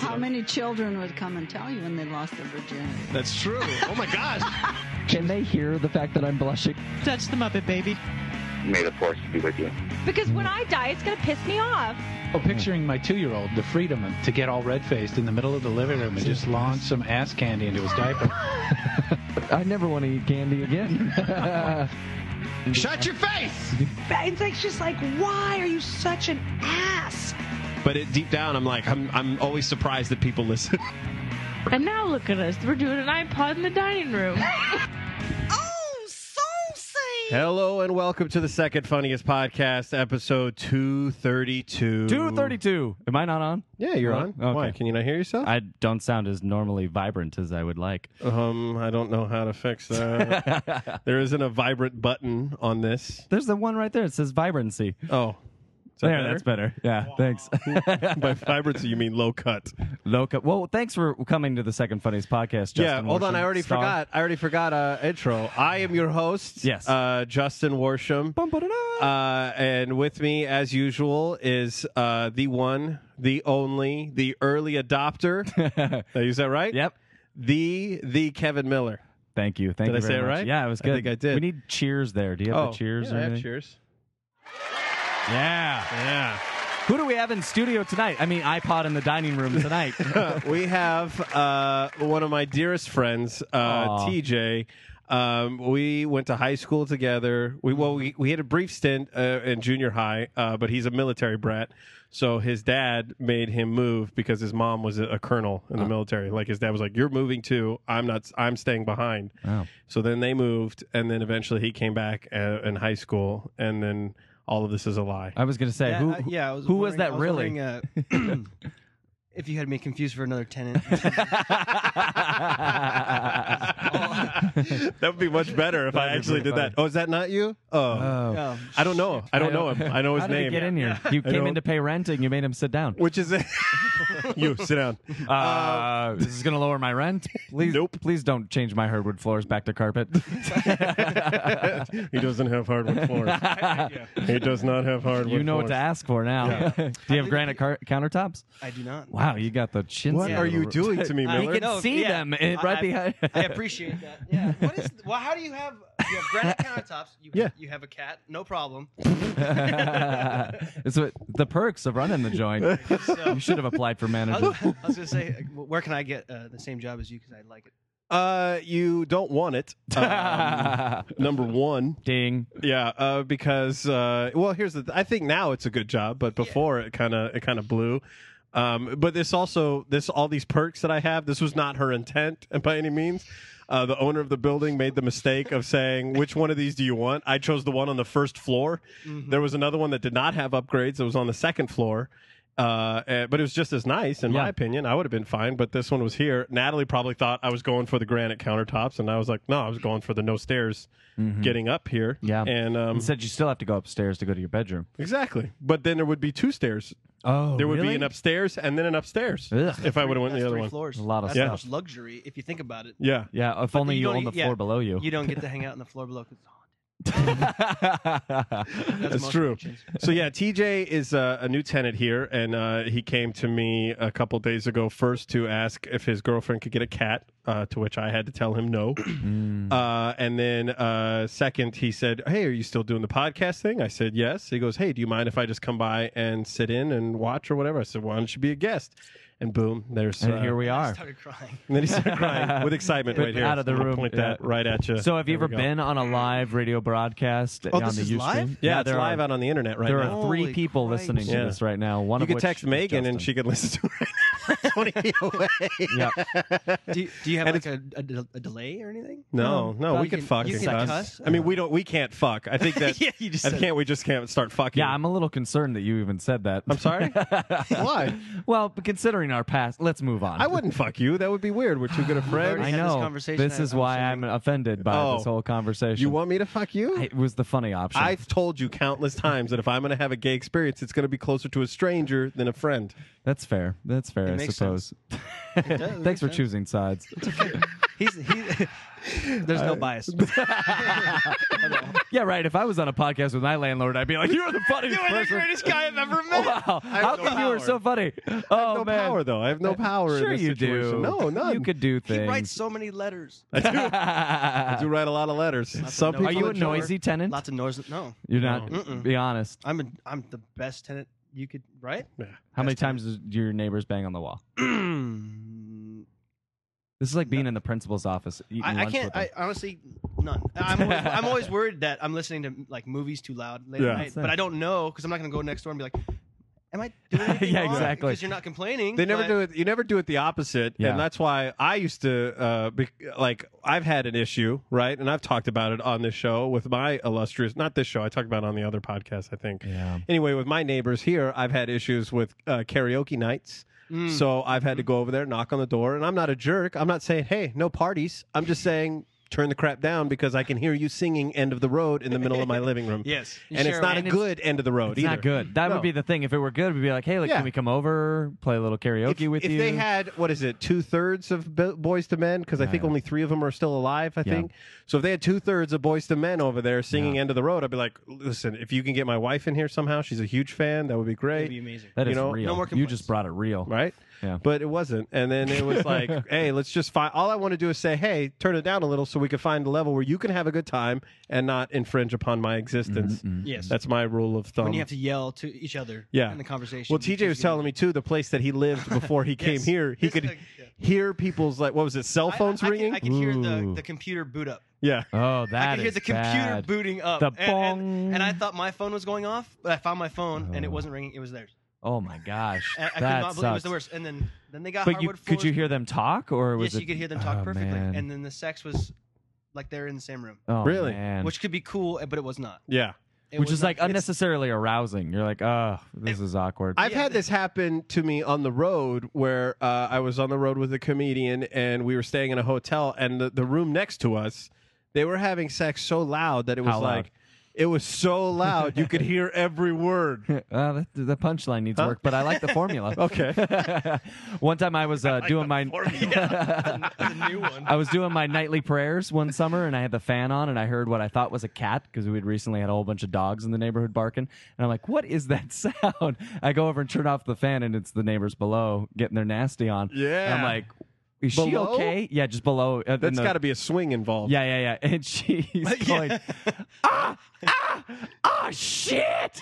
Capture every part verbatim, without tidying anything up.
How know. many children would come and tell you when they lost their virginity? That's true. Oh, my gosh. Can they hear the fact that I'm blushing? Touch the Muppet Baby. May the force be with you. Because when I die, it's going to piss me off. Oh, picturing my two-year-old, the freedom to get all red-faced in the middle of the living room and just launch some ass candy into his diaper. I never want to eat candy again. Shut your face! It's like, just like, why are you such an ass? But it, deep down, I'm like, I'm, I'm always surprised that people listen. And now look at us. We're doing an iPod in the dining room. Oh, so say. Hello and welcome to the Second Funniest Podcast, episode two thirty-two. two thirty-two. Am I not on? Yeah, you're on. Okay. Why? Can you not hear yourself? I don't sound as normally vibrant as I would like. Um, I don't know how to fix that. There isn't a vibrant button on this. There's the one right there. It says vibrancy. Oh. Is that There, better? that's better. Yeah, thanks. By vibrancy, you mean low cut. Low cut. Well, thanks for coming to the Second Funniest Podcast, Justin. Yeah, hold on. Worsham, I already star. forgot. I already forgot uh, intro. I am your host, Yes. uh, Justin Worsham. Bum, ba-da-da. Uh, and with me, as usual, is uh, the one, the only, the early adopter. Did I use that right? Yep. The the Kevin Miller. Thank you. Thank Did you I very say it much. right? Yeah, it was I good. think I did. We need cheers there. Do you have Oh, the cheers yeah, or I have anything? cheers. Yeah. Yeah. Who do we have in studio tonight? I mean, iPod in the dining room tonight. We have uh, one of my dearest friends, uh, Aw. T J. Um, we went to high school together. We well, we, we had a brief stint uh, in junior high, uh, but he's a military brat. So his dad made him move because his mom was a, a colonel in the military. Like his dad was like, "You're moving too. I'm not. I'm staying behind." Oh. So then they moved, and then eventually he came back uh, in high school, and then all of this is a lie. I was going to say, Yeah, who, uh, yeah, I was who was wondering- that I was really? wondering, uh, if you had me confused for another tenant. That would be much better if I That'd be actually pretty did that. Oh, is that not you? Oh, Oh. No. I don't know. I don't know him. I know his How did name. he get in here? You I came don't- in to pay rent and you made him sit down. Which is it? You sit down. Uh, this is going to lower my rent. Please, Nope. Please don't change my hardwood floors back to carpet. He doesn't have hardwood floors. He does not have hardwood. You know floors. what to ask for now. Do you have granite car- countertops? I do not. Wow, you got the chin. What side are of you the- doing to me, I- We Miller? can No, see yeah. them eh, right I- behind. I appreciate that. Yeah. What is? Well, how do you have? You have granite countertops. You, Yeah. You have a cat. No problem. It's what, the perks of running the joint. You should have applied for I manager. was, I was gonna say, uh, where can I get uh, the same job as you? Because I like it. Uh, you don't want it. Um, number one. Ding. Yeah, uh, because uh, well, here's the. Th- I think now it's a good job, but before it kind of it kind of blew. Um, but this also this all these perks that I have. This was not her intent by any means. Uh, the owner of the building made the mistake of saying, "Which one of these do you want?" I chose the one on the first floor. Mm-hmm. There was another one that did not have upgrades. It was on the second floor. Uh, eh, but it was just as nice, in my Yeah. opinion. I would have been fine, but this one was here. Natalie probably thought I was going for the granite countertops, and I was like, no, I was going for the no stairs getting up here. Yeah. And um, Instead, you still have to go upstairs to go to your bedroom. exactly. But then there would be two stairs. Oh, There would be an upstairs and then an upstairs. Ugh. If I would have went That's the other three one. floors. A lot of That's stuff. much luxury if you think about it. Yeah. Yeah, if But only you don't own the e- yeah, floor below you. You don't get to hang out on the floor below. 'Cause it's haunted. That's most true. mansions. So yeah, T J is uh, a new tenant here, and uh, he came to me a couple days ago first to ask if his girlfriend could get a cat, uh, to which I had to tell him no. uh, and then uh, second, he said, "Hey, are you still doing the podcast thing?" I said, "Yes." He goes, "Hey, do you mind if I just come by and sit in and watch or whatever?" I said, "Why don't you be a guest?" And boom, there's And uh, here we I are. started crying. And then he started crying with excitement right here. Out of the I'm gonna room, Point yeah. that right at you. So, have you There ever we go. been on a live radio broadcast Oh, on this the is Ustream? live? Yeah, it's there live are, out on the internet right There now. are three Holy people Christ. listening to Yeah. this right now. One You of could which text is Megan and Justin. she could listen to it right now. twenty feet away. Yeah. Do you, do you have And like a, a, de- a delay or anything? No, no, No, we you could can- fuck you and can cuss. cuss? I mean, we don't. We can't fuck. I think that. Yeah, you just I said can't. We just can't start fucking. Yeah, I'm a little concerned that you even said that. I'm sorry. Why? Well, but considering our past, let's move on. I wouldn't fuck you. That would be weird. We're too good of friends. already I had this know. conversation. This is I- I'm why assuming- I'm offended by Oh. this whole conversation. You want me to fuck you? I- It was the funny option. I've told you countless times that if I'm going to have a gay experience, it's going to be closer to a stranger than a friend. That's fair. That's fair, It I makes suppose. It does, it Thanks makes for sense. choosing sides. He's he. There's no bias. Yeah, right. If I was on a podcast with my landlord, I'd be like, "You're the funniest You're the person." greatest guy I've ever met. Wow, how no come you were power. so funny? I Oh have no man, power though. I have no power Sure in this you situation. do. No, none. You could do He things. writes so many letters. I do write a lot of letters. Some no- people Are you a enjoy- noisy tenant? Lots of noise. No, You're not. Mm-mm. Be honest. I'm a, I'm the best tenant you could. Right? Yeah. How many Best tenant. times do your neighbors bang on the wall? This is like being in the principal's office. Eating I, I lunch can't. with him. I honestly none. I'm always, I'm always worried that I'm listening to like movies too loud late Yeah. at night, That's but it. I don't know because I'm not going to go next door and be like, "Am I doing anything Yeah, wrong?" exactly. Because you're not complaining. They never but- do it. You never do it the opposite, Yeah. and that's why I used to uh, be, like. I've had an issue, right, and I've talked about it on this show with my illustrious. Not this show. I talked about it on the other podcast, I think. Yeah. Anyway, with my neighbors here, I've had issues with uh, karaoke nights. Mm. So I've had to go over there, knock on the door, and I'm not a jerk. I'm not saying, "Hey, no parties." I'm just saying, turn the crap down because I can hear you singing "End of the Road" in the middle of my living room. Yes. and it's Sure, not and a it's- good end of the road It's either. not good. That No. would be the thing. If it were good, we'd be like, "Hey, like, Yeah. can we come over, play a little karaoke if, with if you?" they had, what is it, two thirds of Bo- Boys to Men, because I Yeah, think yeah. only three of them are still alive, I Yeah. think. So if they had two thirds of Boys to Men over there singing Yeah. "End of the Road," I'd be like, listen, if you can get my wife in here somehow, she's a huge fan, that would be It'd great, be amazing. that you is know, real. no more you complaints. just brought it real. right? Yeah. But it wasn't. And then it was like, hey, let's just find, all I want to do is say, hey, turn it down a little so we can find a level where you can have a good time and not infringe upon my existence. Mm-mm. Yes. That's my rule of thumb. when you have to yell to each other. Yeah. In the conversation. Well, T J was telling me too, the place that he lived before he came Yes. here, he Yes, could like, yeah. hear people's, like, what was it, cell phones I, I, ringing? I could, I could hear the, Ooh. the computer boot up. Yeah. Oh, that I could hear is the computer bad. booting up. The and, and, bong. and I thought my phone was going off, but I found my phone and it Oh. wasn't ringing. It was theirs. Oh my gosh, And I could that not believe it was sucks. the worst. And then, then they got But you hardwood could you floors. hear them talk, or was Yes, it? you could hear them talk Oh, perfectly. man. And then the sex was like they're in the same room, Oh, Really? man. which could be cool, but it was not. Yeah. It which was is not- like it's- unnecessarily arousing. You're like, oh, this is awkward. I've Yeah, had the- this happen to me on the road where uh, I was on the road with a comedian and we were staying in a hotel and the, the room next to us, they were having sex so loud that it was How loud? like, it was so loud you could hear every word. Uh, the, the punchline needs Huh? work, but I like the formula. Okay. One time I was uh, doing my the new one. I was doing my nightly prayers one summer, and I had the fan on, and I heard what I thought was a cat because we'd recently had a whole bunch of dogs in the neighborhood barking, and I'm like, "What is that sound?" I go over and turn off the fan, and it's the neighbors below getting their nasty on. Yeah. And I'm like, "Is she Below? okay?" Yeah, just below. Uh, in That's the- got to be a swing involved. Yeah, yeah, yeah. And she's going, ah, ah, ah, shit.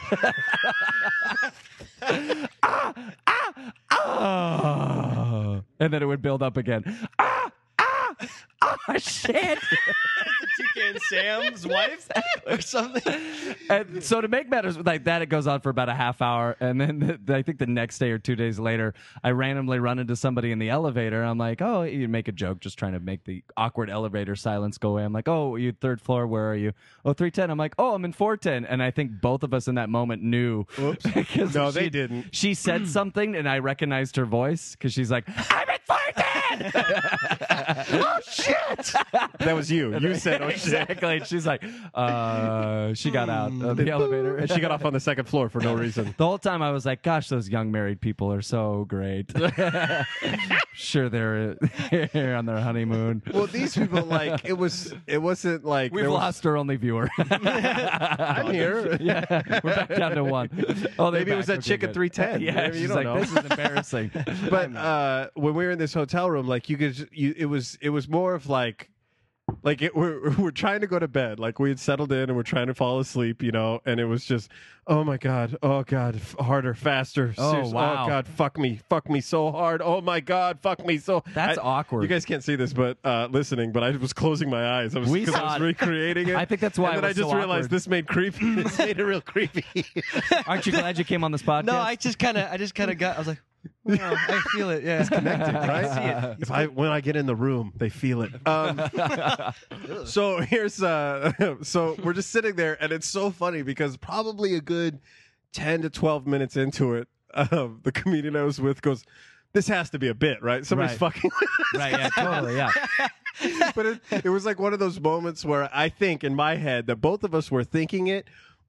ah, ah, ah. And then it would build up again. Ah, ah, ah, shit. Toucan Sam's wife or something. And so to make matters like that, it goes on for about a half hour, and then the, I think the next day or two days later, I randomly run into somebody in the elevator. I'm like, "Oh," you make a joke, just trying to make the awkward elevator silence go away. I'm like, "Oh, you third floor? Where are you?" "Oh, three ten." I'm like, "Oh, I'm in four ten." And I think both of us in that moment knew. Whoops. because No, she- they didn't. She said something, and I recognized her voice because she's like, "I'm in four ten." Oh shit! That was you. You said, oh, shit. Exactly. And she's like, uh, she got out of the elevator. And she got off on the second floor for no reason. The whole time I was like, gosh, those young married people are so great. Sure, they're here on their honeymoon. Well, these people, like, it was, it wasn't like. We've there was- lost our only viewer. I'm here. Yeah, we're back down to one. Oh, they're Maybe it was back. that Okay, chick at good. three ten. Yeah, Maybe, you she's don't like, know. this is embarrassing. But uh, when we were in this hotel room, like you could, you, it was, it was more of like, like it, we're we're trying to go to bed, like we had settled in and we're trying to fall asleep, you know, and it was just, oh my god, oh god, f- harder, faster, Oh, serious- wow. oh god, fuck me, fuck me so hard, oh my god, fuck me so. That's I- awkward. You guys can't see this, but uh, listening, but I was closing my eyes. I was We because I saw was it. recreating it. I think that's why And it then was I just so realized awkward. this made creepy. This made it real creepy. Aren't you glad you came on this podcast? No, I just kind of, I just kind of got. I was like, wow, I feel it. Yeah, Connected, I right? can see it. If I when I get in the room, they feel it. Um, so here's uh, so we're just sitting there, and it's so funny because probably a good ten to twelve minutes into it, uh, the comedian I was with goes, "This has to be a bit, right? Somebody's Right. fucking." Right, yeah, totally, yeah. But it, it was like one of those moments where I think in my head that both of us were thinking it,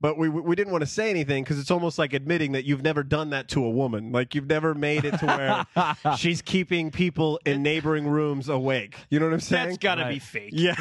but we we didn't want to say anything because it's almost like admitting that you've never done that to a woman. Like you've never made it to where she's keeping people in neighboring rooms awake. You know what I'm saying? That's gotta Right. be fake. Yeah.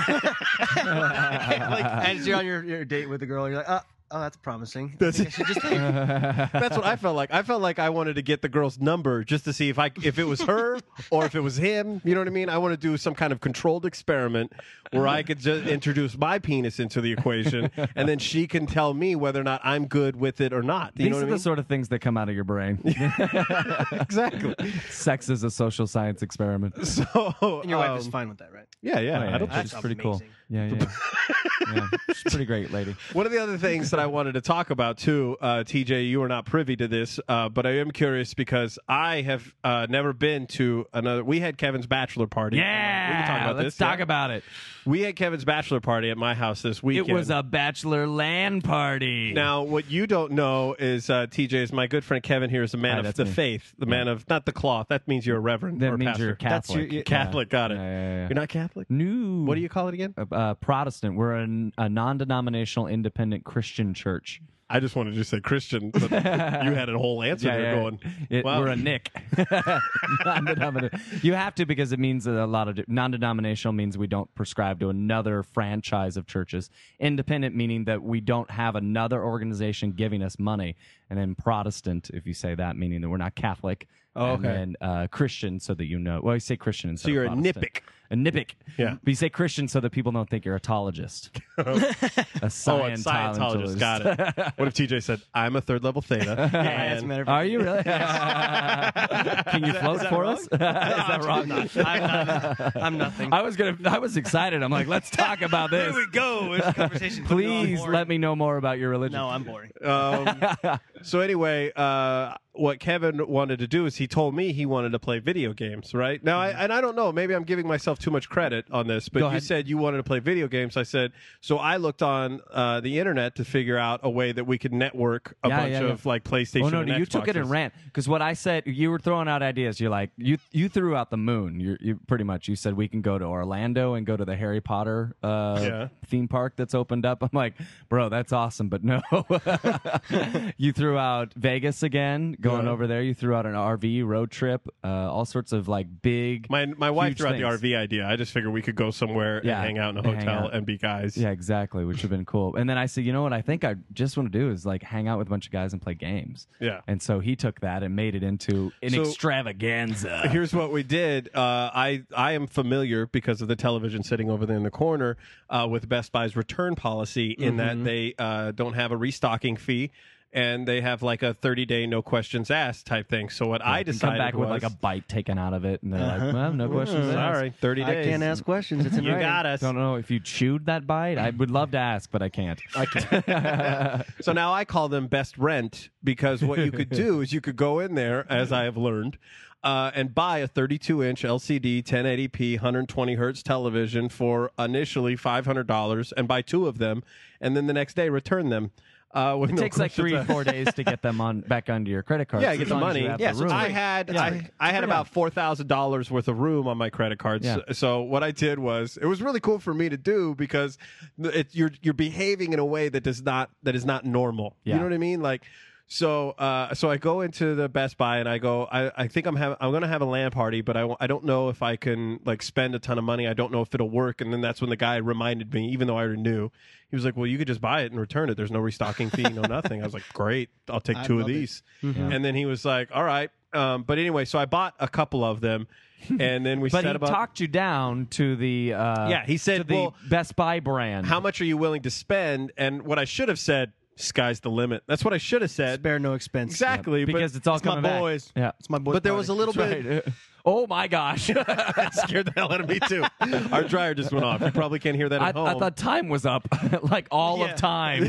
Like, as you're on your, your date with a girl, you're like, oh, oh that's promising. That's I think I should just leave. That's what I felt like. I felt like I wanted to get the girl's number just to see if I if it was her or if it was him. You know what I mean? I want to do some kind of controlled experiment where I could just introduce my penis into the equation, and then she can tell me whether or not I'm good with it or not. You These know are what I the mean? sort of things that come out of your brain. Exactly. Sex is a social science experiment. So And your wife is um, fine with that, right? Yeah, yeah. Oh, yeah, I don't yeah, think she's That's pretty cool. amazing. Yeah, yeah. yeah. She's a pretty great lady. One of the other things that I wanted to talk about too, uh, T J, you are not privy to this, uh, but I am curious because I have uh, never been to another. We had Kevin's bachelor party. Yeah, we can talk about let's this. talk yeah? about it. We had Kevin's bachelor party at my house this weekend. It was a bachelor land party. Now, what you don't know is uh, T J is my good friend Kevin here is a man Hi, of that's the me. faith, the man of not the cloth. That means you're a reverend. that or means pastor. you're Catholic. That's your- you- Catholic. Got it. Yeah, yeah, yeah. You're not Catholic. No. What do you call it again? Uh, uh, Protestant. We're a, a non-denominational independent Christian church. I just wanted to say Christian, but you had a whole answer Yeah, there yeah. going. It, Wow. We're a Nick. Non-denominational. You have to because it means a lot of non-denominational means we don't prescribe to another franchise of churches. Independent meaning that we don't have another organization giving us money, and then Protestant, if you say that, meaning that we're not Catholic. Oh, And okay. then uh, Christian, so that you know. Well, you say Christian instead. So you're of a Protestant. nippic. A nippic. Yeah. But you say Christian so that people don't think you're a tologist. a Oh, a Scientologist. Scientologist. Got it. What if T J said, I'm a third level theta? Yeah, as a and matter of Are you really? Can you float for us? Is that wrong? I'm, not, I'm nothing. I was gonna. I was excited. I'm like, let's talk about this. Here we go. It's a conversation. Put me all Please boring. let me know more about your religion. No, I'm boring. Um, so anyway, uh, what Kevin wanted to do is he told me he wanted to play video games, right? Now, I, and I don't know, maybe I'm giving myself too much credit on this, but Go you ahead. said you wanted to play video games. I said, so I looked on uh, the internet to figure out a way that we could network a Yeah, bunch yeah, of yeah. like PlayStation Oh no, and no, you took it and Xboxes. ran because what I said, you were throwing out ideas. You're like, you you threw out the moon. You you pretty much you said we can go to Orlando and go to the Harry Potter uh, Yeah. theme park that's opened up. I'm like, bro, that's awesome, but no. You threw out Vegas again, going Yeah. over there. You threw out an R V road trip, uh, all sorts of like big. My my wife huge threw out the things. R V idea. I just figured we could go somewhere Yeah, and hang out in a and hang hotel out. and be guys. Yeah, exactly, which would have been cool. And then I said, you know what? I think I just want to do is like hang out with a bunch of guys and play games. Yeah. And so he took that and made it into an So- extravaganza. Here's what we did. Uh, I I am familiar because of the television sitting over there in the corner uh, with Best Buy's return policy in that they uh, don't have a restocking fee and they have like a thirty day no questions asked type thing. So what I You can decided come back was, with like a bite taken out of it, and they're like, "Well, no questions asked." sorry, thirty I days. can't ask questions. It's in You writing. got us. Don't know if you chewed that bite. I would love to ask, but I can't. I can't. So now I call them best rent because what you could do is you could go in there, as I have learned, uh, and buy a thirty-two inch L C D ten eighty p one hundred twenty hertz television for initially five hundred dollars and buy two of them, and then the next day return them. Uh, with It no takes like questions three or asked. four days to get them on back onto your credit card. Yeah, so get as the long as money. you have Yeah, the so room. I had Yeah. I, I had about four thousand dollars worth of room on my credit cards. Yeah. So, so what I did was it was really cool for me to do because it, you're you're behaving in a way that does not that is not normal. Yeah. You know what I mean? Like. So, uh, so I go into the Best Buy and I go. I, I think I'm have I'm going to have a LAN party, but I, w- I don't know if I can like spend a ton of money. I don't know if it'll work. And then that's when the guy reminded me, even though I already knew, he was like, "Well, you could just buy it and return it. There's no restocking fee, no nothing." I was like, "Great, I'll take I two of love it. these." Yeah. And then he was like, "All right." Um, but anyway, so I bought a couple of them, and then we But set he about talked you down to the uh, Yeah, he said, to the well, Best Buy brand. how much are you willing to spend? And what I should have said, sky's the limit. That's what I should have said. Spare no expense. Exactly, but because it's all It's my coming back. boys. Yeah. It's my boys. but there was a little That's bit. right. Oh my gosh! That scared the hell out of me too. Our dryer just went off. You probably can't hear that I, at home. I thought time was up, like all Yeah. of time.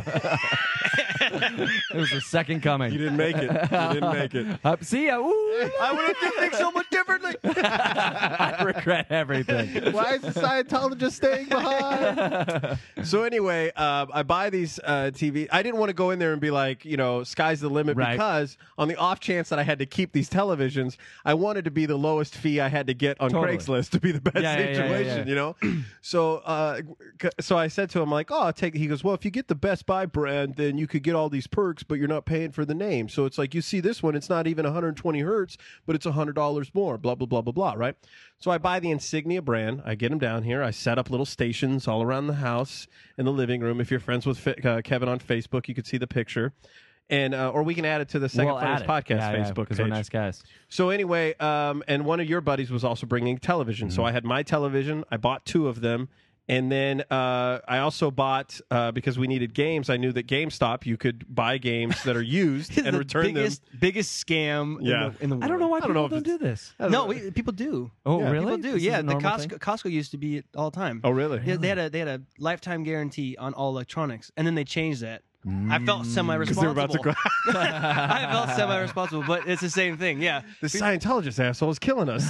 It was the second coming. you didn't make it. You didn't make it. Uh, see ya. Ooh. I would have done things so much differently. I regret everything. Why is the Scientologist staying behind? So anyway, uh, I buy these uh, T V. I didn't want to go in there and be like, you know, sky's the limit, Right. because on the off chance that I had to keep these televisions, I wanted to be the lowest fee I had to get on Totally. Craigslist to be the best Yeah, yeah, yeah, yeah, situation, yeah. you know? So uh, c- so I said to him, like, oh, I'll take, he goes, well, if you get the Best Buy brand, then you could get all these perks, but you're not paying for the name. So it's like, you see this one, it's not even one hundred twenty hertz, but it's one hundred dollars more, blah, blah, blah, blah, blah, right? So I buy the Insignia brand. I get them down here. I set up little stations all around the house in the living room. If you're friends with Fi- uh, Kevin on Facebook, you could see the picture. And uh, or we can add it to the Second We'll Friends add it. Podcast yeah, Facebook because page. we're nice guys. So anyway, um, and one of your buddies was also bringing television. Mm-hmm. So I had my television. I bought two of them. And then uh, I also bought, uh, because we needed games, I knew that GameStop, you could buy games that are used and the return biggest, them. biggest scam Yeah. in, the, in the world. I don't know why I don't people know if don't do it's- this. No, we, people do. Oh, Yeah. really? People do. This is Yeah, a the normal Costco, thing? Costco used to be it all the time. Oh, really? Yeah, they had a they had a lifetime guarantee on all electronics, and then they changed that. I felt semi-responsible. Because they're about to go. I felt semi-responsible, but it's the same thing. Yeah. The Scientologist asshole is killing us.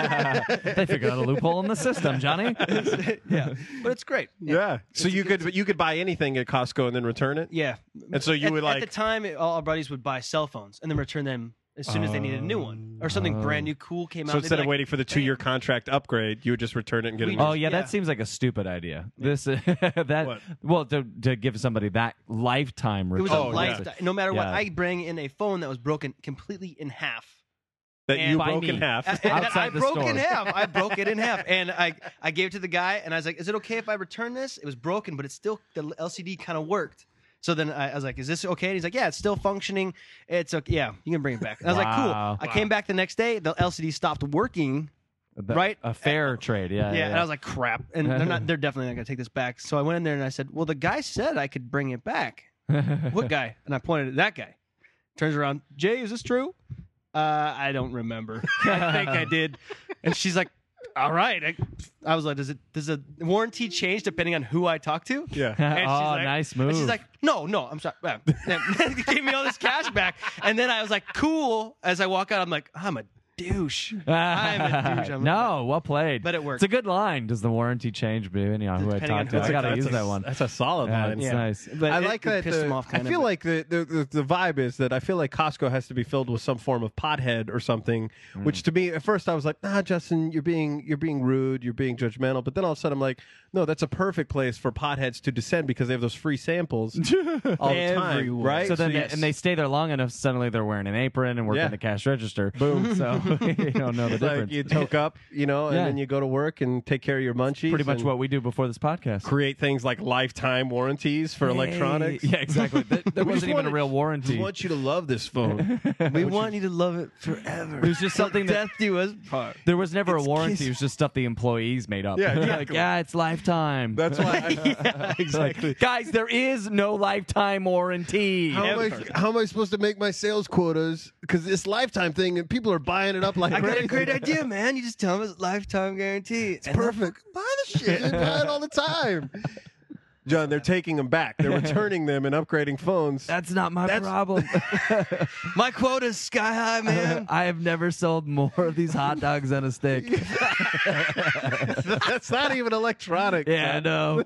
They figured out a loophole in the system, Johnny. Yeah, but it's great. Yeah. So you could you could buy anything at Costco and then return it. Yeah. And so you at, would like at the time, it- all our buddies would buy cell phones and then return them as soon as they needed a new one or something brand new, cool came out. so they'd be instead of like, waiting for the two year contract upgrade, you would just return it and get We it. just- Oh yeah, Yeah. that seems like a stupid idea. This that What? well to to give somebody that lifetime It was return. a Oh, yeah. lifetime. No matter what, Yeah. I bring in a phone that was broken completely in half. that you and- By broke in me. half. And- and Outside I the broke store. in half. I broke it in half, and I I gave it to the guy, and I was like, "Is it okay if I return this? It was broken, but it's still the L C D kind of worked." So then I, I was like, "Is this okay?" And he's like, "Yeah, it's still functioning. It's okay. Yeah, you can bring it back." And I was like, Wow. "Cool." I came back the next day. The L C D stopped working. The- right? A fair trade, yeah. Yeah, Yeah, and I was like, "Crap!" And they're not. They're definitely not gonna take this back. So I went in there and I said, "Well, the guy said I could bring it back." What guy? And I pointed at that guy. Turns around, Jay, is this true? Uh, I don't remember. I think I did. And she's like, all right. I, I was like, does it does the warranty change depending on who I talk to? Yeah. And she's oh, like- nice And move. she's like, no, no, I'm sorry. Well, and gave me all this cash back. And then I was like, cool. As I walk out, I'm like, I'm a douche. I'm a douche. I'm no, well played. But it worked. It's a good line. Does the warranty change depending on who I Depending on talk to? who I I gotta talk use to. that one. That's a solid Yeah, line. it's Yeah. nice. But I it- like it that. pissed The, him off kind I of, feel but- like the, the, the, the vibe is that I feel like Costco has to be filled with some form of pothead or something. Mm. Which to me, at first, I was like, "Nah, Justin, you're being you're being rude, you're being judgmental." But then all of a sudden, I'm like, "No, that's a perfect place for potheads to descend because they have those free samples all the time, Everywhere. right?" So then, you- they, and they stay there long enough. Suddenly, they're wearing an apron and working Yeah. the cash register. Boom. So you don't know the it's like difference. you toke up, you know, and Yeah. then you go to work and take care of your munchies. Pretty much and what we do before this podcast. create things like lifetime warranties for electronics. Yeah, exactly. There, there We just wasn't even a wanted- real We warranty. want you to love this phone. We want you to love it forever. It was just something that Death do us part. there was never It's a warranty. kiss- It was just stuff the employees made up. Yeah, They're yeah. like, yeah, it's lifetime. That's why. I, Yeah, exactly. Like, guys, there is no lifetime warranty. How am, I, how am I supposed to make my sales quotas? Because this lifetime thing, and people are buying it up like I got crazy. a great idea, man. You just tell them it's lifetime guarantee. It's perfect. Buy the shit. They buy it all the time. John, they're taking them back. They're returning them and upgrading phones. That's not my That's- problem. My quota's sky high, man. I have never sold more of these hot dogs on a stick. That's not even electronic. Yeah, I know.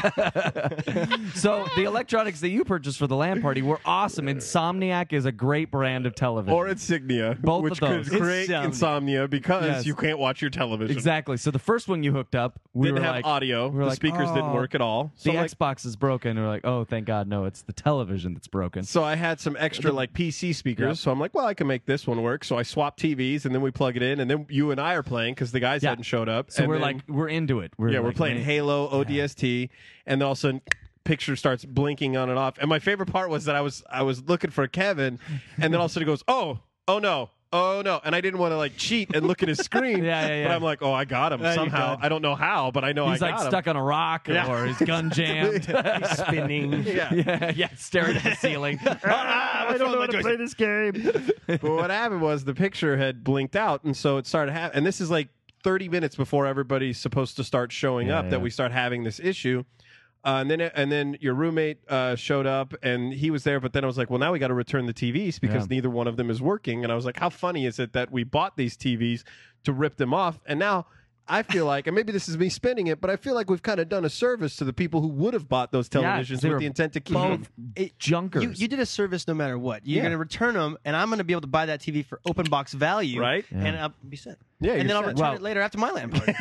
So the electronics that you purchased for the LAN party were awesome. Insomniac is a great brand of television. Or Insignia, Both which of those. could create Insomnia. insomnia because Yes. you can't watch your television. Exactly. So the first one you hooked up, we Didn't were have like, audio. we were the like, speakers didn't oh, work at all. So the like, Xbox is broken. We're like, oh, thank God, no, it's the television that's broken. So I had some extra like P C speakers. Yep. So I'm like, well, I can make this one work. So I swapped T Vs and then we plug it in, and then you and I are playing because the guys Yeah. hadn't showed up. So And we're then- like, we're into it. We're yeah, we're like, playing man, Halo O D S T, and then all of a sudden, picture starts blinking on and off. And my favorite part was that I was I was looking for Kevin, and then all of a sudden it goes, oh, oh no. Oh no! And I didn't want to like cheat and look at his screen. Yeah, yeah, yeah. But I'm like, oh, I got him you somehow. got I don't know how, but I know He's I like got him. stuck on a rock, Yeah. or he's gun jammed. He's spinning. Yeah. yeah, yeah, staring at the ceiling. Ah, I don't know how to play this game. But what happened was the picture had blinked out, and so it started happening. And this is like thirty minutes before everybody's supposed to start showing Yeah, up yeah. that we start having this issue. Uh, and then and then your roommate uh, showed up, and he was there. But then I was like, well, now we got to return the T Vs because Yeah. neither one of them is working. And I was like, how funny is it that we bought these T Vs to rip them off, and now I feel like, and maybe this is me spinning it, but I feel like we've kind of done a service to the people who would have bought those Yeah, televisions they with were the intent to keep both them. It, junkers. you, you did a service no matter what. You're Yeah. going to return them, and I'm going to be able to buy that T V for open box value, Right. And I'll be set. Yeah, and you're then I'll set. return Well- it later after my land party.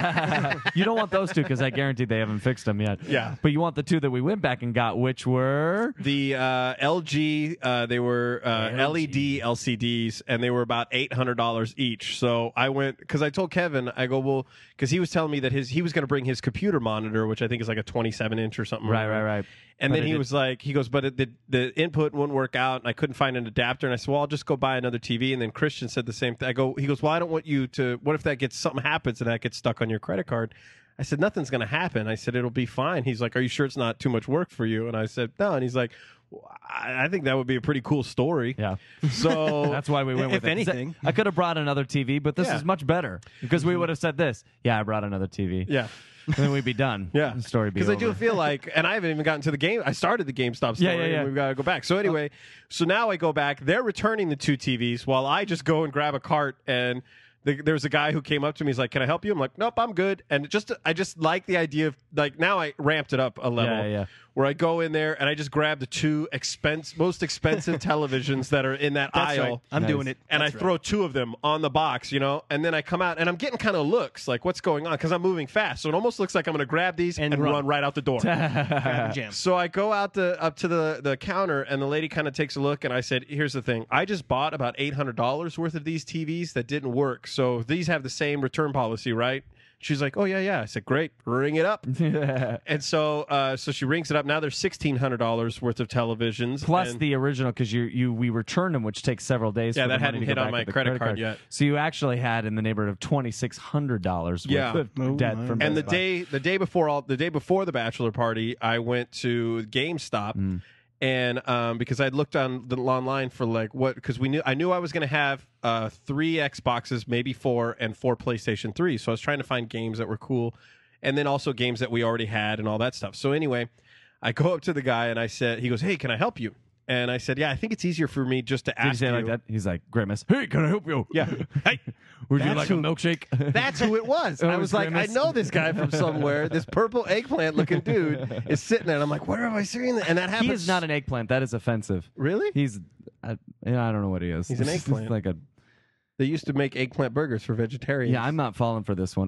You don't want those two because I guarantee they haven't fixed them yet. Yeah. But you want the two that we went back and got, which were The uh, L G, uh, they were uh, L E D L C Ds, and they were about eight hundred dollars each. So I went, because I told Kevin, I go, well, because he was telling me that his he was going to bring his computer monitor, which I think is like a twenty-seven inch or something. right, right, right. And But then it he did- was like, he goes, but it, the the input wouldn't work out, and I couldn't find an adapter. And I said, well, I'll just go buy another T V. And then Christian said the same thing. I go, he goes, well, I don't want you to. What if that gets something happens and that gets stuck on your credit card? I said, nothing's going to happen. I said, it'll be fine. He's like, are you sure it's not too much work for you? And I said, no. And he's like, well, I, I think that would be a pretty cool story. Yeah. So That's why we went If with it. anything. I could have brought another T V, but this Yeah. is much better because we would have said this. Yeah, I brought another T V. yeah. And then we'd be done. Yeah, The story would be because I over. do feel like, and I haven't even gotten to the game. I started the GameStop story, Yeah, yeah, yeah. and we've got to go back. So anyway, so now I go back. They're returning the two T Vs while I just go and grab a cart. And the, there's a guy who came up to me. He's like, "Can I help you?" I'm like, "Nope, I'm good." And just I just like the idea of like now I ramped it up a level. Yeah, yeah. Where I go in there and I just grab the two expense most expensive televisions that are in that That's aisle. right. I'm Nice. doing it. And That's I right. throw two of them on the box, you know, and then I come out and I'm getting kind of looks like what's going on because I'm moving fast. So it almost looks like I'm going to grab these and, And run. run. right out the door. Grab a jam. So I go out the up to the, the counter and the lady kind of takes a look and I said, here's the thing. I just bought about eight hundred dollars worth of these T Vs that didn't work. So these have the same return policy, right? She's like, oh, yeah, yeah. I said, great. Ring it up. And so uh, so she rings it up. Now there's sixteen hundred dollars worth of televisions. Plus and- the original because you, you we returned them, which takes several days. Yeah, for that the money hadn't to hit go on back my with the credit card yet. So you actually had in the neighborhood of twenty six hundred dollars. Yeah. worth of Oh, debt my. from And the Best Buy. day the day before all the day before the bachelor party, I went to GameStop, Mm. and um, because I'd looked on the online for like what because we knew I knew I was going to have uh, three Xboxes, maybe four, and four PlayStation threes. So I was trying to find games that were cool, and then also games that we already had and all that stuff. So anyway, I go up to the guy and I said, he goes, "Hey, can I help you?" And I said, "Yeah, I think it's easier for me just to Did he ask say it you." like that? He's like, Grimace. Hey, can I help you? Yeah. Hey, Would you That's like who- a milkshake? that's who it was. Oh, And I it was was like, Grimace? I know this guy from somewhere. This purple eggplant looking dude is sitting there. And I'm like, where am I seeing that? And that happens. He is not an eggplant. That is offensive. Really? He's, I, yeah, I don't know what he is. He's an eggplant. like a. They used to make eggplant burgers for vegetarians. Yeah, I'm not falling for this one.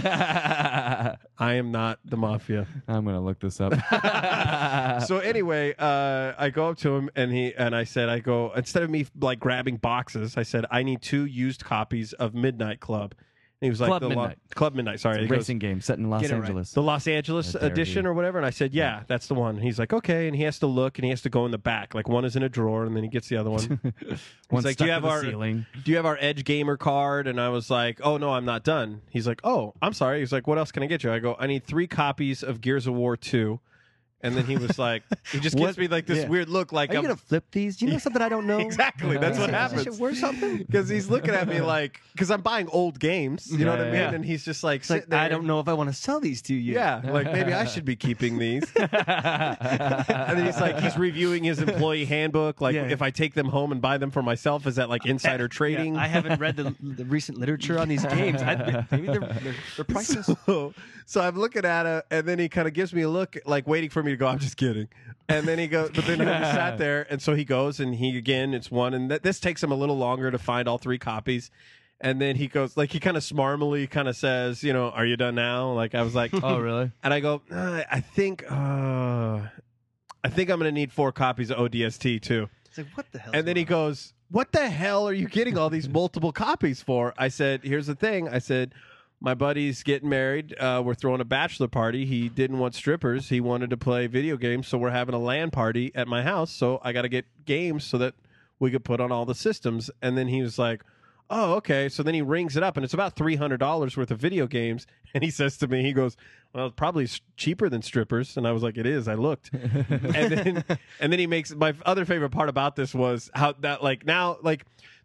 I am not the mafia. I'm gonna look this up. So anyway, uh, I go up to him and he and I said, I go instead of me like grabbing boxes, I said I need two used copies of Midnight Club. And he was like Club the Lo- Midnight. Club Midnight. Sorry, It's a He goes, racing game set in Los Get it right. Angeles. the Los Angeles How dare edition he. or whatever. And I said, yeah, that's the one. He's like, okay. And he has to look and he has to go in the back. Like one is in a drawer and then he gets the other one. One He's like, stuck do you to have the our ceiling. do you have our Edge Gamer card? And I was like, oh no, I'm not done. He's like, oh, I'm sorry. He's like, what else can I get you? I go, I need three copies of Gears of War two. And then he was like, he just gives What? me like this Yeah. weird look, like Are you I'm going to flip these? Do you know something I don't know? exactly. That's what Is this happens. shit worth something? Because he's looking at me like, because I'm buying old games, you know Yeah, what I yeah, mean? yeah. And he's just like, It's like, sitting there. I don't know if I want to sell these to you. Yeah, like maybe I should be keeping these. And then he's like, he's reviewing his employee handbook. Like, Yeah. if I take them home and buy them for myself, is that like insider trading? Yeah, I haven't read the, the recent literature on these games. I, maybe they're, they're, they're priceless. So, so I'm looking at it, and then he kind of gives me a look, like waiting for me to go. I'm just kidding. And then he goes, but then I just sat there, and so he goes, and he again, it's one, and th- this takes him a little longer to find all three copies. And then he goes, like he kind of smarmily kind of says, you know, are you done now? Like I was like, Oh, really? and I go, uh, I think, uh, I think I'm gonna need four copies of O D S T too. It's like, what the hell? And then he goes, what the hell are you getting all these multiple copies for? I said, here's the thing. I said, my buddy's getting married. Uh, we're throwing a bachelor party. He didn't want strippers. He wanted to play video games. So we're having a LAN party at my house. So I got to get games so that we could put on all the systems. And then he was like, oh, okay. So then he rings it up, and it's about three hundred dollars worth of video games. And he says to me, he goes, well, it's probably s- cheaper than strippers. And I was like, it is. I looked. and then and then he makes, my other favorite part about this was how that, like, now, like,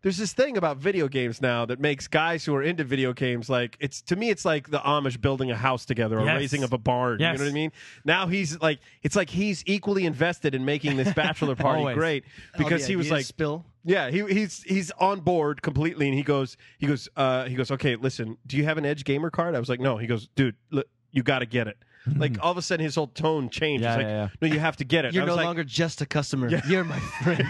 there's this thing about video games now that makes guys who are into video games like it's to me it's like the Amish building a house together or Yes. raising of a barn. Yes. You know what I mean? Now he's like it's like he's equally invested in making this bachelor party Always. great All because the he was ideas like spill. yeah, he, he's he's on board completely, and he goes, he goes, uh, he goes. Okay, listen, do you have an Edge gamer card? I was like, no. He goes, dude, look, you got to get it. Like all of a sudden, his whole tone changed. Yeah, He's like, yeah, yeah. no, you have to get it. You're I was no like, longer just a customer. You're my friend.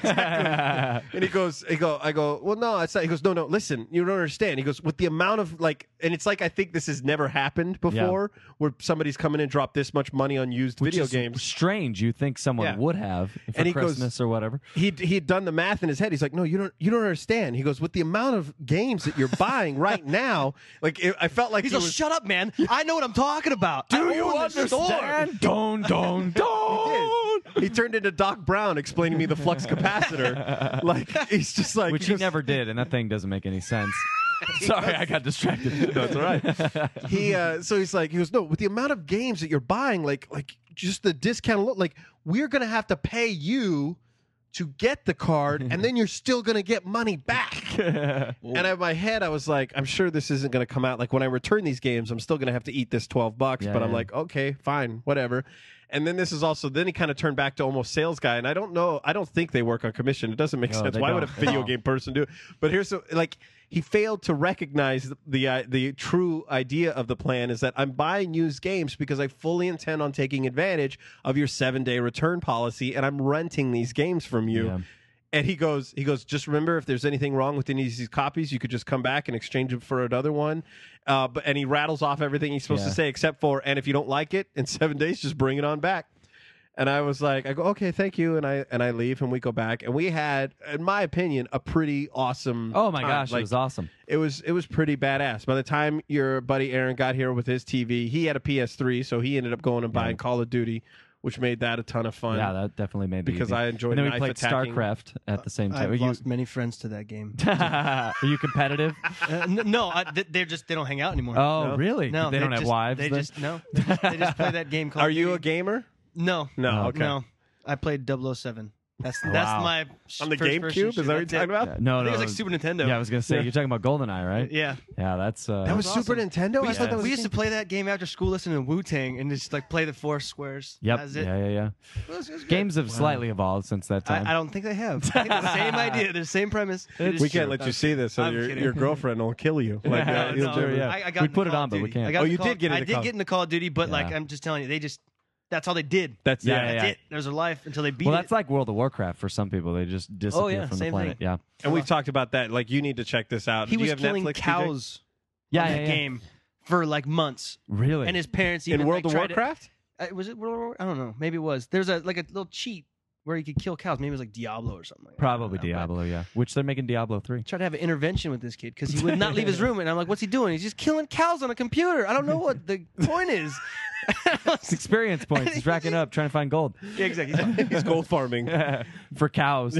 and he goes, he go, I go, well, no, it's not. He goes, no, no, listen, you don't understand. He goes, with the amount of like, and it's like I think this has never happened before, where somebody's come in and dropped this much money on used Which video is games. strange. You think someone Yeah. would have for And he goes- Christmas or whatever. He he had done the math in his head. He's like, no, you don't you don't understand. He goes, with the amount of games that you're buying right now, like it, I felt like He's he like, was. shut up, man. I know what I'm talking about. Do I you own this store. understand? Don't, don't, don't. He turned into Doc Brown explaining me the flux capacitor. Like he's just like Which he he goes- never did, and that thing doesn't make any sense. Sorry, I got distracted. That's all right. He uh, so he's like he goes, no, with the amount of games that you're buying, like like just the discount, look, like we're gonna have to pay you to get the card, and then you're still gonna get money back. And in my head, I was like, I'm sure this isn't gonna come out. Like when I return these games, I'm still gonna have to eat this twelve bucks. Yeah, but I'm yeah. like, okay, fine, whatever. And then this is also then he kind of turned back to almost sales guy, and I don't know, I don't think they work on commission. It doesn't make No, sense. they Why would a don't. video No. game person do it? But here's the, like he failed to recognize the uh, the true idea of the plan is that I'm buying used games because I fully intend on taking advantage of your seven day return policy, and I'm renting these games from you. Yeah. And he goes, he goes. Just remember, if there's anything wrong with any of these copies, you could just come back and exchange them for another one. Uh, but and he rattles off everything he's supposed Yeah. to say, except for, and if you don't like it in seven days, just bring it on back. And I was like, I go, okay, thank you, and I and I leave, and we go back, and we had, in my opinion, a pretty awesome. Oh my time. gosh, Like, it was awesome. It was it was pretty badass. By the time your buddy Aaron got here with his T V, he had a P S three, so he ended up going and buying Call of Duty, which made that a ton of fun. Yeah, that definitely made the because evening. I enjoyed And then we knife played attacking. StarCraft at the same time. I've Are you, lost many friends to that game. are you competitive? Uh, n- no, I, th- they're just they don't hang out anymore. Oh, No. really? no, they don't have just, wives. They then? just no. They just, they just play that game. Called Are you a gamer? No, No, okay. no. I played double oh seven. That's Wow. that's my On the first GameCube? person Is that shooter. what you're That's talking it. about? Yeah, no, I no. think it was like Super Nintendo. Yeah, I was gonna say Yeah. you're talking about GoldenEye, right? Yeah. Yeah, that's uh, That was, was Super awesome. Nintendo. We I used, thought to, that was we a used to game- play that game after school listening to Wu-Tang and just like play the four squares. Yep. That's it. Yeah, yeah, yeah. It was- it was good. Games have slightly evolved since that time. I, I don't think they have. I think the same idea, the same premise. It is We true. can't let you see this, so I'm your kidding. your girlfriend will kill you. Like, Yeah, uh, it's you'll true, never- yeah. I, I got We into put it Call on, of but we Duty. can't. I got Oh, into you Call- did get I into did Call- get into Call of Duty, but like Yeah. I'm just telling you, they just that's all they did. That's Yeah, yeah. yeah, That's yeah. it. There's a life until they beat well, it. that's like World of Warcraft for some people. They just disappear Oh, yeah, from the same planet. thing. Yeah. And we've talked about that. Like, you need to check this out. he Do was you have killing Netflix, D J? cows. Yeah, on yeah, that yeah. game for like months, Really? and his parents even in World like, of tried to- Warcraft. Uh, was it World of War? I don't know. Maybe it was. There's a like a little cheat where you could kill cows. Maybe it was like Diablo or something. Like that. Probably I don't know, but Diablo, yeah. Which they're making Diablo three. I tried to have an intervention with this kid because he would not leave his room, and I'm like, "What's he doing? He's just killing cows on a computer. I don't know what the point is." It's experience points. He's racking up, trying to find gold Yeah, exactly. He's gold farming. for cows.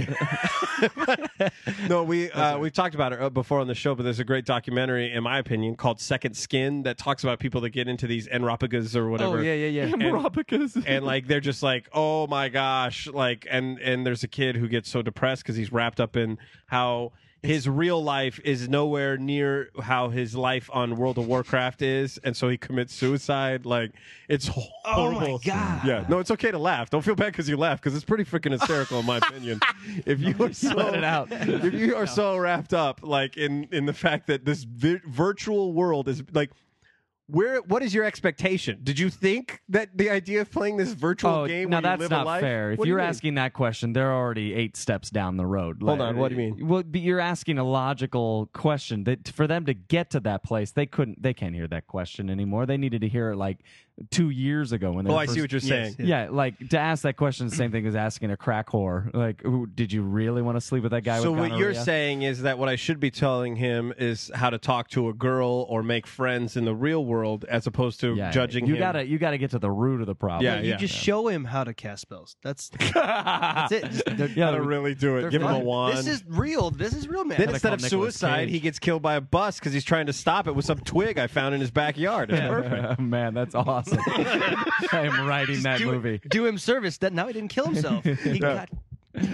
No, we uh, we've talked about it uh, before on the show, but there's a great documentary, in my opinion, called Second Skin that talks about people that get into these enropagas or whatever. Oh yeah, yeah, yeah. Morapicas. And like they're just like, oh my gosh, like, and and there's a kid who gets so depressed because he's wrapped up in how his real life is nowhere near how his life on World of Warcraft is, and so he commits suicide. Like, it's Oh, my horrible. God. Yeah, no, it's okay to laugh. Don't feel bad because you laugh, because it's pretty freaking hysterical in my opinion. If you are so let it out. if you are so wrapped up, like in in the fact that this vi- virtual world is like. Where? What is your expectation? Did you think that the idea of playing this virtual Oh, game now where you that's live a not life? fair. If What do you you're mean? asking that question, they're already eight steps down the road. Hold Like, on, what do you mean? Well, but you're asking a logical question. That for them to get to that place, they couldn't. They can't hear that question anymore. They needed to hear it like two years ago when they. Oh, were I first- see what you're saying. Yeah, like to ask that question is the same thing as asking a crack whore. Like, ooh, did you really want to sleep with that guy? So with what you're gonorrhea? saying is that what I should be telling him is how to talk to a girl or make friends in the real world, as opposed to Yeah, judging you him. gotta you gotta get to the root of the problem. Yeah, you yeah. just show him how to cast spells. That's that's it. Just, they're- Yeah, How to really do it. they're Give him a fun. wand. This is real. This is real, man. then Gotta instead call of Nicolas suicide, Cage. he gets killed by a bus because he's trying to stop it with some twig I found in his backyard. It's perfect. Man, that's awesome. I am writing that do, movie. do him service. That now he didn't kill himself. He got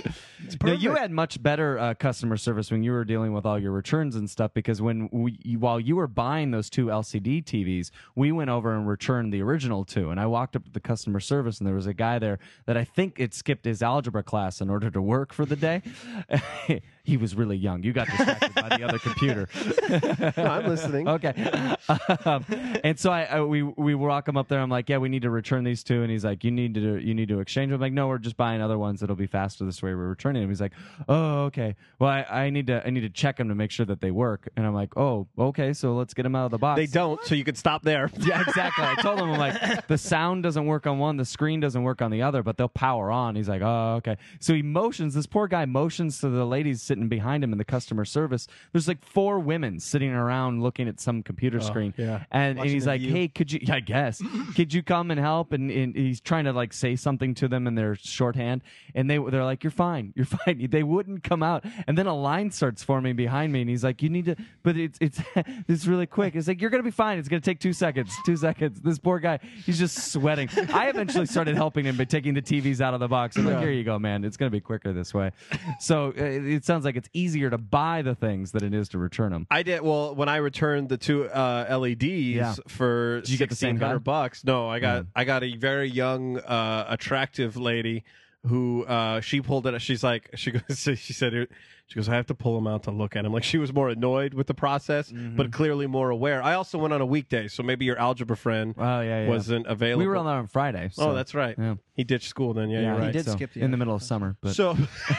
No, you had much better uh, customer service when you were dealing with all your returns and stuff. Because when we, you, while you were buying those two L C D T Vs, we went over and returned the original two. And I walked up to the customer service, and there was a guy there that I think it skipped his algebra class in order to work for the day. He was really young. You got distracted by the other computer. No, I'm listening. Okay. Um, and so I, I we we walk him up there. I'm like, yeah, we need to return these two. And he's like, you need to you need to exchange them. I'm like, no, we're just buying other ones. It'll be faster this way. We're returning them. He's like, oh, okay. Well, I, I need to I need to check them to make sure that they work. And I'm like, oh, okay. So let's get them out of the box. They don't, so you can stop there. Yeah, exactly. I told him, I'm like, the sound doesn't work on one, the screen doesn't work on the other, but they'll power on. He's like, oh, okay. So he motions, this poor guy motions to the ladies sitting behind him in the customer service. There's like four women sitting around looking at some computer screen. yeah. And, and Watching he's The like, View. hey, could you, yeah, I guess, could you come and help? And, and he's trying to like say something to them in their shorthand. And they, they're like, you're fine, you're fine. They wouldn't come out. And then a line starts forming behind me. And he's like, you need to, but it's, it's, it's really quick. It's like, you're going to be fine. It's going to take two seconds, two seconds. This poor guy, he's just sweating. I eventually started helping him by taking the T Vs out of the box. I'm like, here you go, man. It's going to be quicker this way. So uh, it sounds like it's easier to buy the things than it is to return them. I did well when I returned the two uh, L E Ds Yeah. for you get the same sixteen hundred guy? bucks. No, I got Mm. I got a very young, uh, attractive lady who uh, she pulled it. She's like she goes. She said she goes. I have to pull them out to look at them. Like she was more annoyed with the process, Mm-hmm. but clearly more aware. I also went on a weekday, so maybe your algebra friend Oh, yeah, yeah. wasn't available. We were on there on Friday. So, oh, that's right. Yeah. He ditched school then. Yeah, Yeah, you're he right. did so, skip the in the other middle of summer. But So,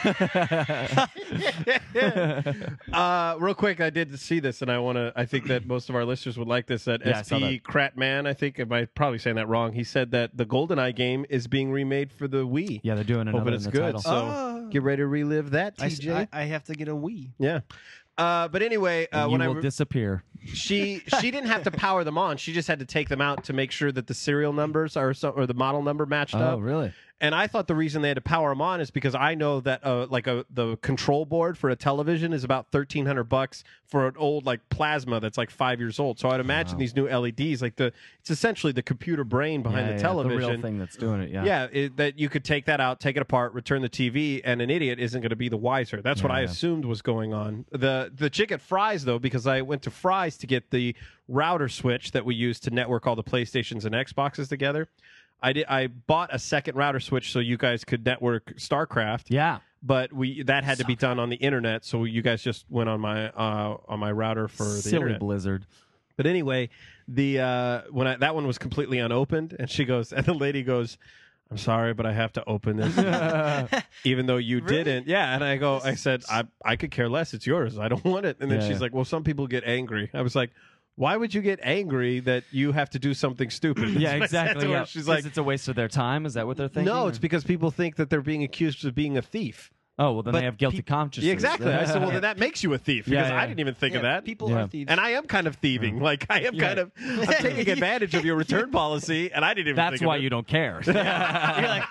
uh, real quick, I did see this, and I want to. I think that most of our listeners would like this. That Yeah, I S saw P that. Kratman, I think, am I probably saying that wrong? He said that the GoldenEye game is being remade for the Wii. yeah, they're doing another hoping in it's the good. title. So Oh. get ready to relive that, I, T J. I, I have to get a Wii. yeah. Uh, but anyway, uh, And you when I will re- disappear. she she didn't have to power them on. She just had to take them out to make sure that the serial numbers are so, or the model number matched Oh, up. really? And I thought the reason they had to power them on is because I know that uh, like a the control board for a television is about thirteen hundred bucks for an old like plasma that's like five years old. So I'd imagine Wow. these new L E Ds, like the it's essentially the computer brain behind Yeah, the yeah, television. the real thing that's doing it. Yeah. Yeah, it, that you could take that out, take it apart, return the T V, and an idiot isn't going to be the wiser. That's what Yeah, I yeah. assumed was going on. The the chick at Fry's though, because I went to Fry's to get the router switch that we use to network all the PlayStations and Xboxes together. I did. I bought a second router switch so you guys could network StarCraft. Yeah. But we that had to be done on the internet, so you guys just went on my uh, on my router for the Silly internet. Blizzard. But anyway, the uh, when I, that one was completely unopened, and she goes, and the lady goes, "I'm sorry, but I have to open this, even though you Really? didn't." Yeah, and I go, I said, I I could care less. It's yours. I don't want it. And then Yeah, she's yeah. like, "Well, some people get angry." I was like, "Why would you get angry that you have to do something stupid?" Yeah, That's what I said exactly. to her. Yeah. She's 'Cause like, it's a waste of their time. Is that what they're thinking? "No, it's or- because people think that they're being accused of being a thief." Oh, well, then but they have guilty peop- conscience. Yeah, exactly. I said, "Well, then that makes you a thief Yeah, because yeah. I didn't even think of Yeah, that." People Yeah. are thieves. And I am kind of thieving. Like I am Yeah. kind of I'm taking advantage of your return policy, and I didn't even That's think why of it. you don't care. You're like,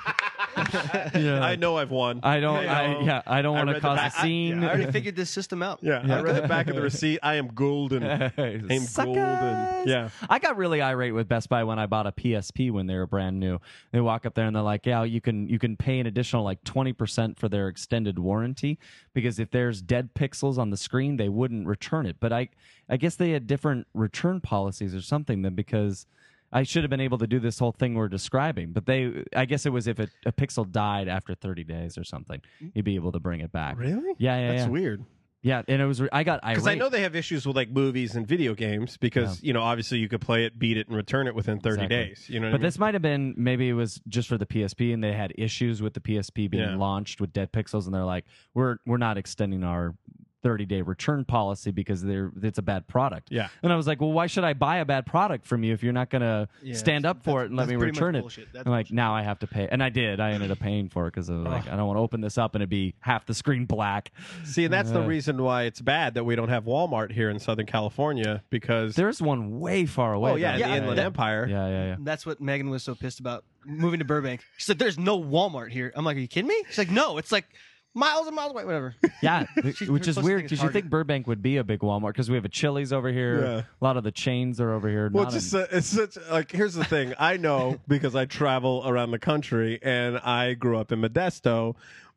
Yeah. I know I've won. I don't. You I, know, yeah, I don't I want to read the cause back- a I- scene. I already figured this system out. Yeah, I read the back of the receipt. I am golden. I am Suckers. golden. Yeah. I got really irate with Best Buy when I bought a P S P when they were brand new. They walk up there and they're like, "Yeah, you can you can pay an additional like twenty percent for their extended warranty because if there's dead pixels on the screen, they wouldn't return it." But I I guess they had different return policies or something then because I should have been able to do this whole thing we're describing, but they I guess it was if a, a pixel died after thirty days or something, you'd be able to bring it back. Really? Yeah, yeah, That's yeah. weird. Yeah, and it was I got irate Because I know they have issues with like movies and video games because you know obviously you could play it, beat it, and return it within thirty Exactly. days. You know, what But I mean? this might have been maybe it was just for the P S P, and they had issues with the P S P being Yeah. launched with dead pixels, and they're like, "We're we're not extending our thirty day return policy because they're it's a bad product." Yeah. And I was like, "Well, why should I buy a bad product from you if you're not going to Yeah, stand up for that's- it and let that's me pretty much return it?" bullshit. That's I'm like, bullshit. "Now I have to pay," and I did. I ended up paying for it because I was like, "I don't want to open this up and it'd be half the screen black." See, and that's the Uh, reason why it's bad that we don't have Walmart here in Southern California because There's one way far away. oh yeah, though. in Yeah, the Inland that- Empire. yeah, yeah, yeah. That's what Megan was so pissed about moving to Burbank. She said, "There's no Walmart here." I'm like, "Are you kidding me?" She's like, "No, it's like miles and miles away." Whatever. Yeah, She's- which her is closest weird thing is because you Target. think Burbank would be a big Walmart because we have a Chili's over here. Yeah. A lot of the chains are over here. Well, not it's just in- uh, it's such like here's the thing. I know because I travel around the country and I grew up in Modesto,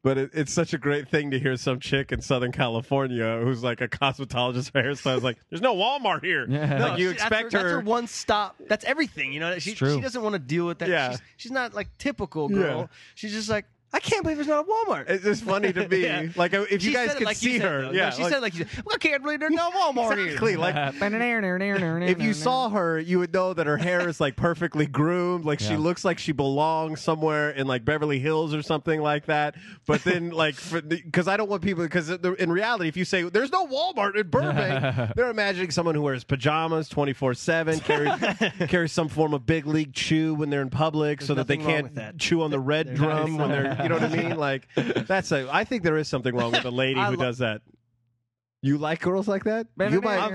But it, it's such a great thing to hear some chick in Southern California who's like a cosmetologist or hairstylist like, there's no Walmart here. Yeah. Like No, you she- that's expect her, her. That's her one stop. That's everything. You know, she true. she doesn't want to deal with that. Yeah. She's, she's not like typical girl. Yeah. She's just like, I can't believe there's not a Walmart. It's just funny to me. Yeah. Like if She you guys said it could like you see said, her. though. Yeah, No, she like- said like, she said, well, I can't believe there's no Walmart exactly. here. Like if you saw her, you would know that her hair is like perfectly groomed. Like she Yeah. looks like she belongs somewhere in like Beverly Hills or something like that. But then like, because I don't want people, because in reality, if you say there's no Walmart in Burbank, they're imagining someone who wears pajamas twenty-four seven, carries, carries some form of big league chew when they're in public so that they nothing wrong can't with that. chew on the red There's drum nothing when wrong. they're, you know what I mean? Like that's a, I think there is something wrong with a lady I who lo- does that. You like girls like that? You might.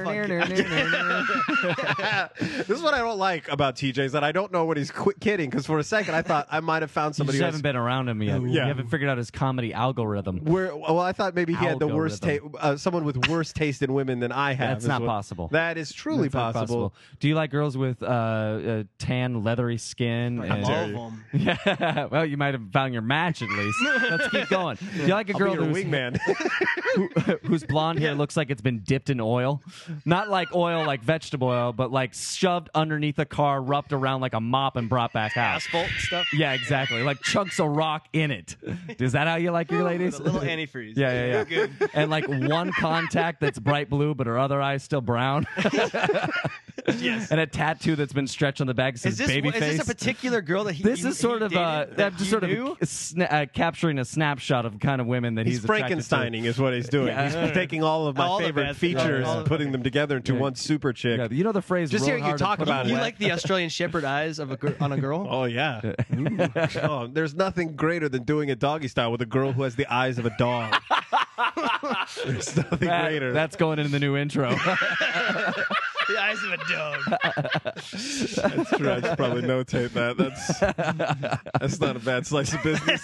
This is what I don't like about T J is that I don't know when he's qu- kidding. Because for a second I thought I might have found You somebody just who haven't has, been around him yet. Yeah. You haven't figured out his comedy algorithm. where. Well, I thought maybe he had the worst taste. Algorithm. Uh, someone with worse taste in women than I have. That's is not what- possible. That is truly That's not possible. Do you like girls with uh, uh, tan, leathery skin? I and- love them. Yeah. Well, you might have found your match at least. Let's keep going. Do you like a I'll girl be your who's, wingman. who, whose blonde hair looks like it's been dipped in oil? Not like oil, like vegetable oil, but like shoved underneath a car, rubbed around like a mop, and brought back out. Asphalt stuff. Yeah, exactly. Like chunks of rock in it. Is that how you like your ladies? With a little antifreeze. Yeah, yeah, yeah. Good. And like one contact that's bright blue, but her other eye's still brown. Yes. And a tattoo that's been stretched on the back that says Is this, baby is face. this a particular girl that he? This you- is sort he of uh, dated that I'm just you sort knew? of sna- uh, capturing a snapshot of kind of women that He's he's, attracted to. Frankensteining is what he's doing. Yeah. He's taking all of my All the favorite bad- features all and of- putting them together into Yeah. one super chick. Yeah, you know the phrase. Just roll hearing you hard and talk put about it You it. wet? like the Australian Shepherd eyes of a gir- on a girl? Oh yeah. Ooh. Oh, there's nothing greater than doing it doggy style with a girl who has the eyes of a dog. There's nothing That- greater. That's going in the new intro. The eyes of a dog. That's true. I should probably notate that. That's that's not a bad slice of business.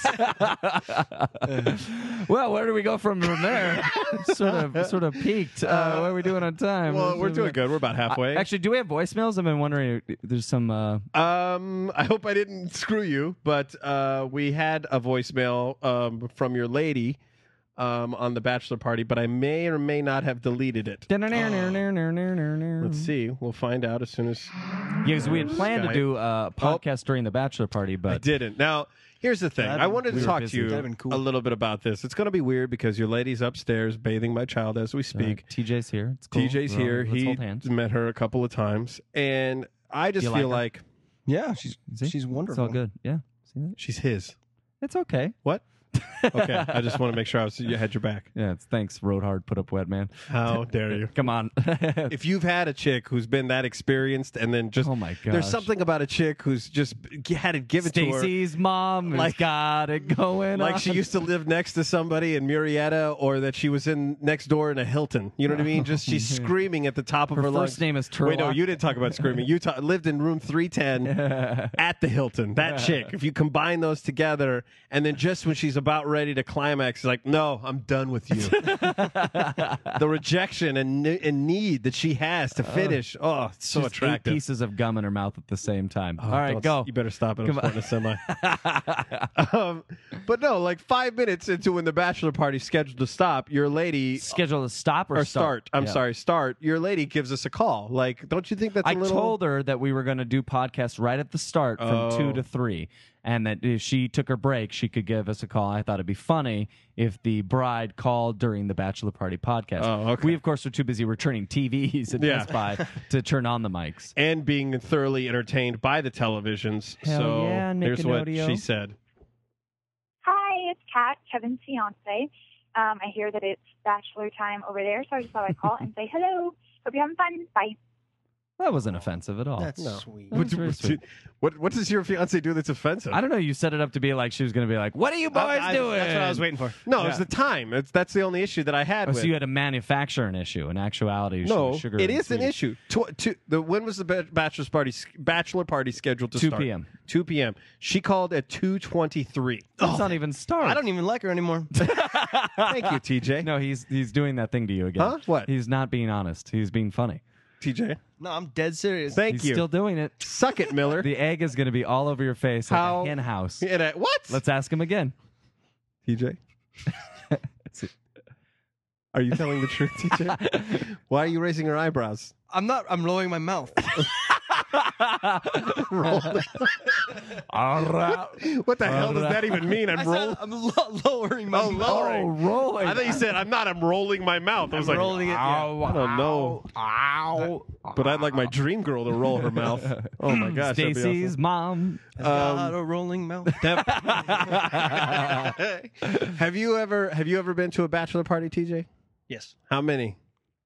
Well, where do we go from from there? sort of, sort of peaked. Uh, what are we doing on time? Well, we're doing good. We're about halfway. Uh, actually, do we have voicemails? I've been wondering. There's some. Uh, Um, I hope I didn't screw you, but uh, we had a voicemail um, from your lady um, on the bachelor party, but I may or may not have deleted it. Let's see. We'll find out as soon as Because we had planned to Skype. do a podcast during the bachelor party, I but didn't. Now, here's the thing. That'd I been- wanted we to were talk busy. to you That'd been cool. a little bit about this. It's going to be weird because your lady's upstairs bathing my child as we uh, speak. T J's here. It's cool. T J's We're all- here. Let's He hold hands. met her a couple of times, and I just You feel like like Yeah, she's See? she's It's wonderful. all good. Yeah. See that? she's his. It's okay. What? Okay, I just want to make sure I was, you had your back. Yeah, it's thanks, Road Hard, put up wet, man. How dare you? Come on. If you've had a chick who's been that experienced and then just Oh my there's gosh. something about a chick who's just had it given to her Stacy's mom has Like- got it going like on. she used to live next to somebody in Murrieta, or that she was in next door in a Hilton. You know what I mean? Just she's screaming at the top of Her her, first lungs. name is Wait, no, Turlock. you didn't talk about screaming. You ta- lived in room three ten at the Hilton. That chick. If you combine those together, and then just when she's about ready to climax, she's like, "No, I'm done with you." The rejection and and need that she has to finish. Oh, it's so Just eight attractive. pieces of gum in her mouth at the same time. Oh, All right, don't- go. You better stop it. I'm Come on. starting a semi. um, but no, like five minutes into when the bachelor party's scheduled to stop, your lady Schedule to stop or, or start. I'm Yeah. sorry, start. Your lady gives us a call. Like, don't you think that's a I little? told her that we were going to do podcasts right at the start from Oh. two to three, and that if she took her break, she could give us a call. I thought it'd be funny if the bride called during the bachelor party podcast. Oh, okay. We, of course, are too busy returning T Vs at Yeah. Best Buy to turn on the mics. and being thoroughly entertained by the televisions. Hell so yeah, here's what Nickelodeon. she said. Hi, it's Kat, Kevin's fiance. Um, I hear that it's bachelor time over there, so I just thought I'd call and say hello. Hope you're having fun. Bye. That wasn't offensive at all. That's No. sweet. That was very sweet. What what does your fiance do that's offensive? I don't know. You set it up to be like she was going to be like, "What are you boys I- I- doing?" That's what I was waiting for. No, Yeah. it's the time. It's, that's the only issue that I had Oh, with. so you had to manufacture an issue. In actuality, she no, was sugar it and is an sweet. issue. Tw- two, the when was the ba- bachelor's party bachelor party scheduled to two start? p.m. two p.m. She called at two twenty-three. It's not even start. I don't even like her anymore. Thank you, T J. No, he's he's doing that thing to you again. Huh? What? He's not being honest. He's being funny. T J. No, I'm dead serious. Thank he's you. still doing it. Suck it, Miller. The egg is going to be all over your face How- like a hen house. And I- what? Let's ask him again. T J. Are you telling the truth, T J? Why are you raising your eyebrows? I'm not. I'm lowering my mouth. Rolling. What the hell does that even mean? I'm I rolling. said I'm lo- lowering my Oh, mouth. lowering. Oh, rolling. I thought you said I'm not. I'm rolling my mouth. I was I'm like, rolling it, yeah. Ow, I don't know. Ow. But I'd like my dream girl to roll her mouth. Oh my gosh, that'd be Stacy's awesome. mom. Has got a rolling mouth. Have you ever have you ever been to a bachelor party, T J? Yes. How many?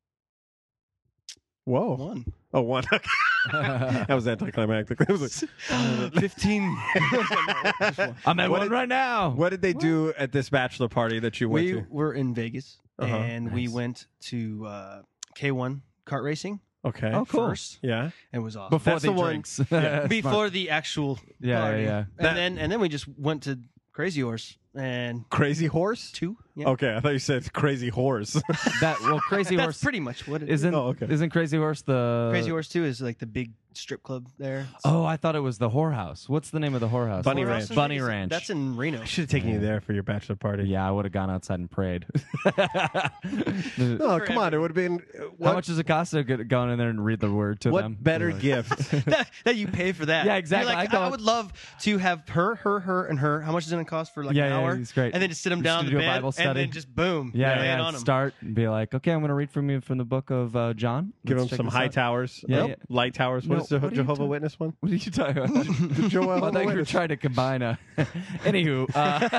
Whoa. One. Oh, one. That was anticlimactic. It was like, Fifteen. I'm at What one did- right now. what did they do at this bachelor party that you went We to? were in Vegas, Uh-huh. and we Nice. went to uh, K one kart racing. Okay. Oh, cool. First. Yeah. It was awesome. Before That's the the one- drinks. Yeah. Before the actual Yeah, party. yeah, yeah. And That- then and then we just went to Crazy Horse and Crazy Horse? two. Yeah. Okay, I thought you said Crazy Horse. That well, Crazy That's Horse pretty much what it is. isn't. Oh, okay. Isn't Crazy Horse the Crazy Horse two is like the big strip club there. Oh, I thought it was the whorehouse. What's the name of the whorehouse? Bunny Where Ranch. else in Bunny Vegas? Ranch. That's in Reno. I should have taken you there for your bachelor party. Yeah, I would have gone outside and prayed. No, come on. It would have been. uh, What, How much does it cost to get, go in there and read the word to what them? better gift? that, that you pay for that. Yeah, exactly. You're like, I thought- I would love to have her, her, her, and her. How much is it going to cost for like Yeah, an yeah, hour? it's great. And then just sit them Just down to in the do a bed Bible and study. then just boom, Yeah, lay it yeah. on 'em. Start and be like, okay, I'm going to read from you from the book of uh, John. Give Let's them check some this high out. towers. Yeah, Nope. yeah. Light towers. What No, is the what are you Jehovah ta- Witness one? What are you talking about? The Jehovah I thought you were Witness. trying to combine a. Anywho, uh,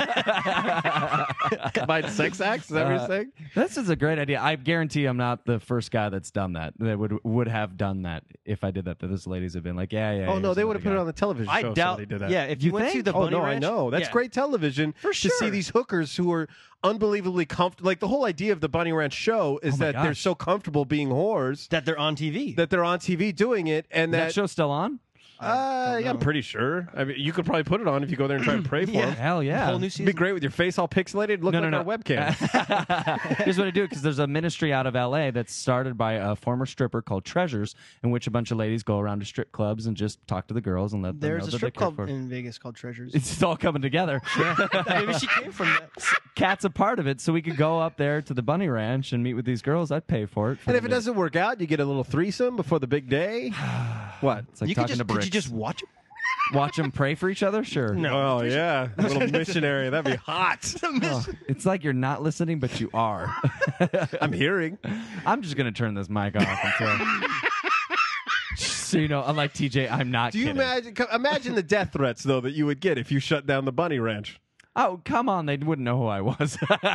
Combined sex acts? Is that what Uh, you're saying? this is a great idea. I guarantee I'm not the first guy that's done that. That would would have done that if I did that. That those ladies have been like, yeah, yeah. Oh, here's no, they would have put another it on the television I show. if doubt. somebody did that. Yeah, if you, You went think? to the Oh, Bunny no, Ranch, I know. That's yeah. great television For to see sure. these hookers who are unbelievably comfortable. Like, the whole idea of the Bunny Ranch show is Oh my that they're gosh. so comfortable being whores that they're on T V. that they're on T V doing it. And Is that that, show still on? uh, yeah, I'm pretty sure. I mean, you could probably put it on if you go there and try and pray for Yeah. them. Hell yeah. Whole new It'd be season. great with your face all pixelated. Look No, like no, our no. webcam. Here's what I do because there's a ministry out of L A that's started by a former stripper called Treasures, in which a bunch of ladies go around to strip clubs and just talk to the girls and let them There's know a that strip they care club for. in Vegas called Treasures. It's all coming together. Maybe she came from that. Cat's a part of it, so we could go up there to the Bunny Ranch and meet with these girls. I'd pay for it. for And if them it to- doesn't work out, you get a little threesome before the big day. What? it's like you could talking just, to could bricks. you just watch it? Watch them pray for each other? Sure. No. Oh, yeah. A little missionary. That'd be hot. Oh, it's like you're not listening, but you are. I'm hearing. I'm just gonna turn this mic off until. So you know, unlike T J, I'm not. Do you kidding. imagine? co- Imagine the death threats though that you would get if you shut down the Bunny Ranch. Oh, come on! They wouldn't know who I was.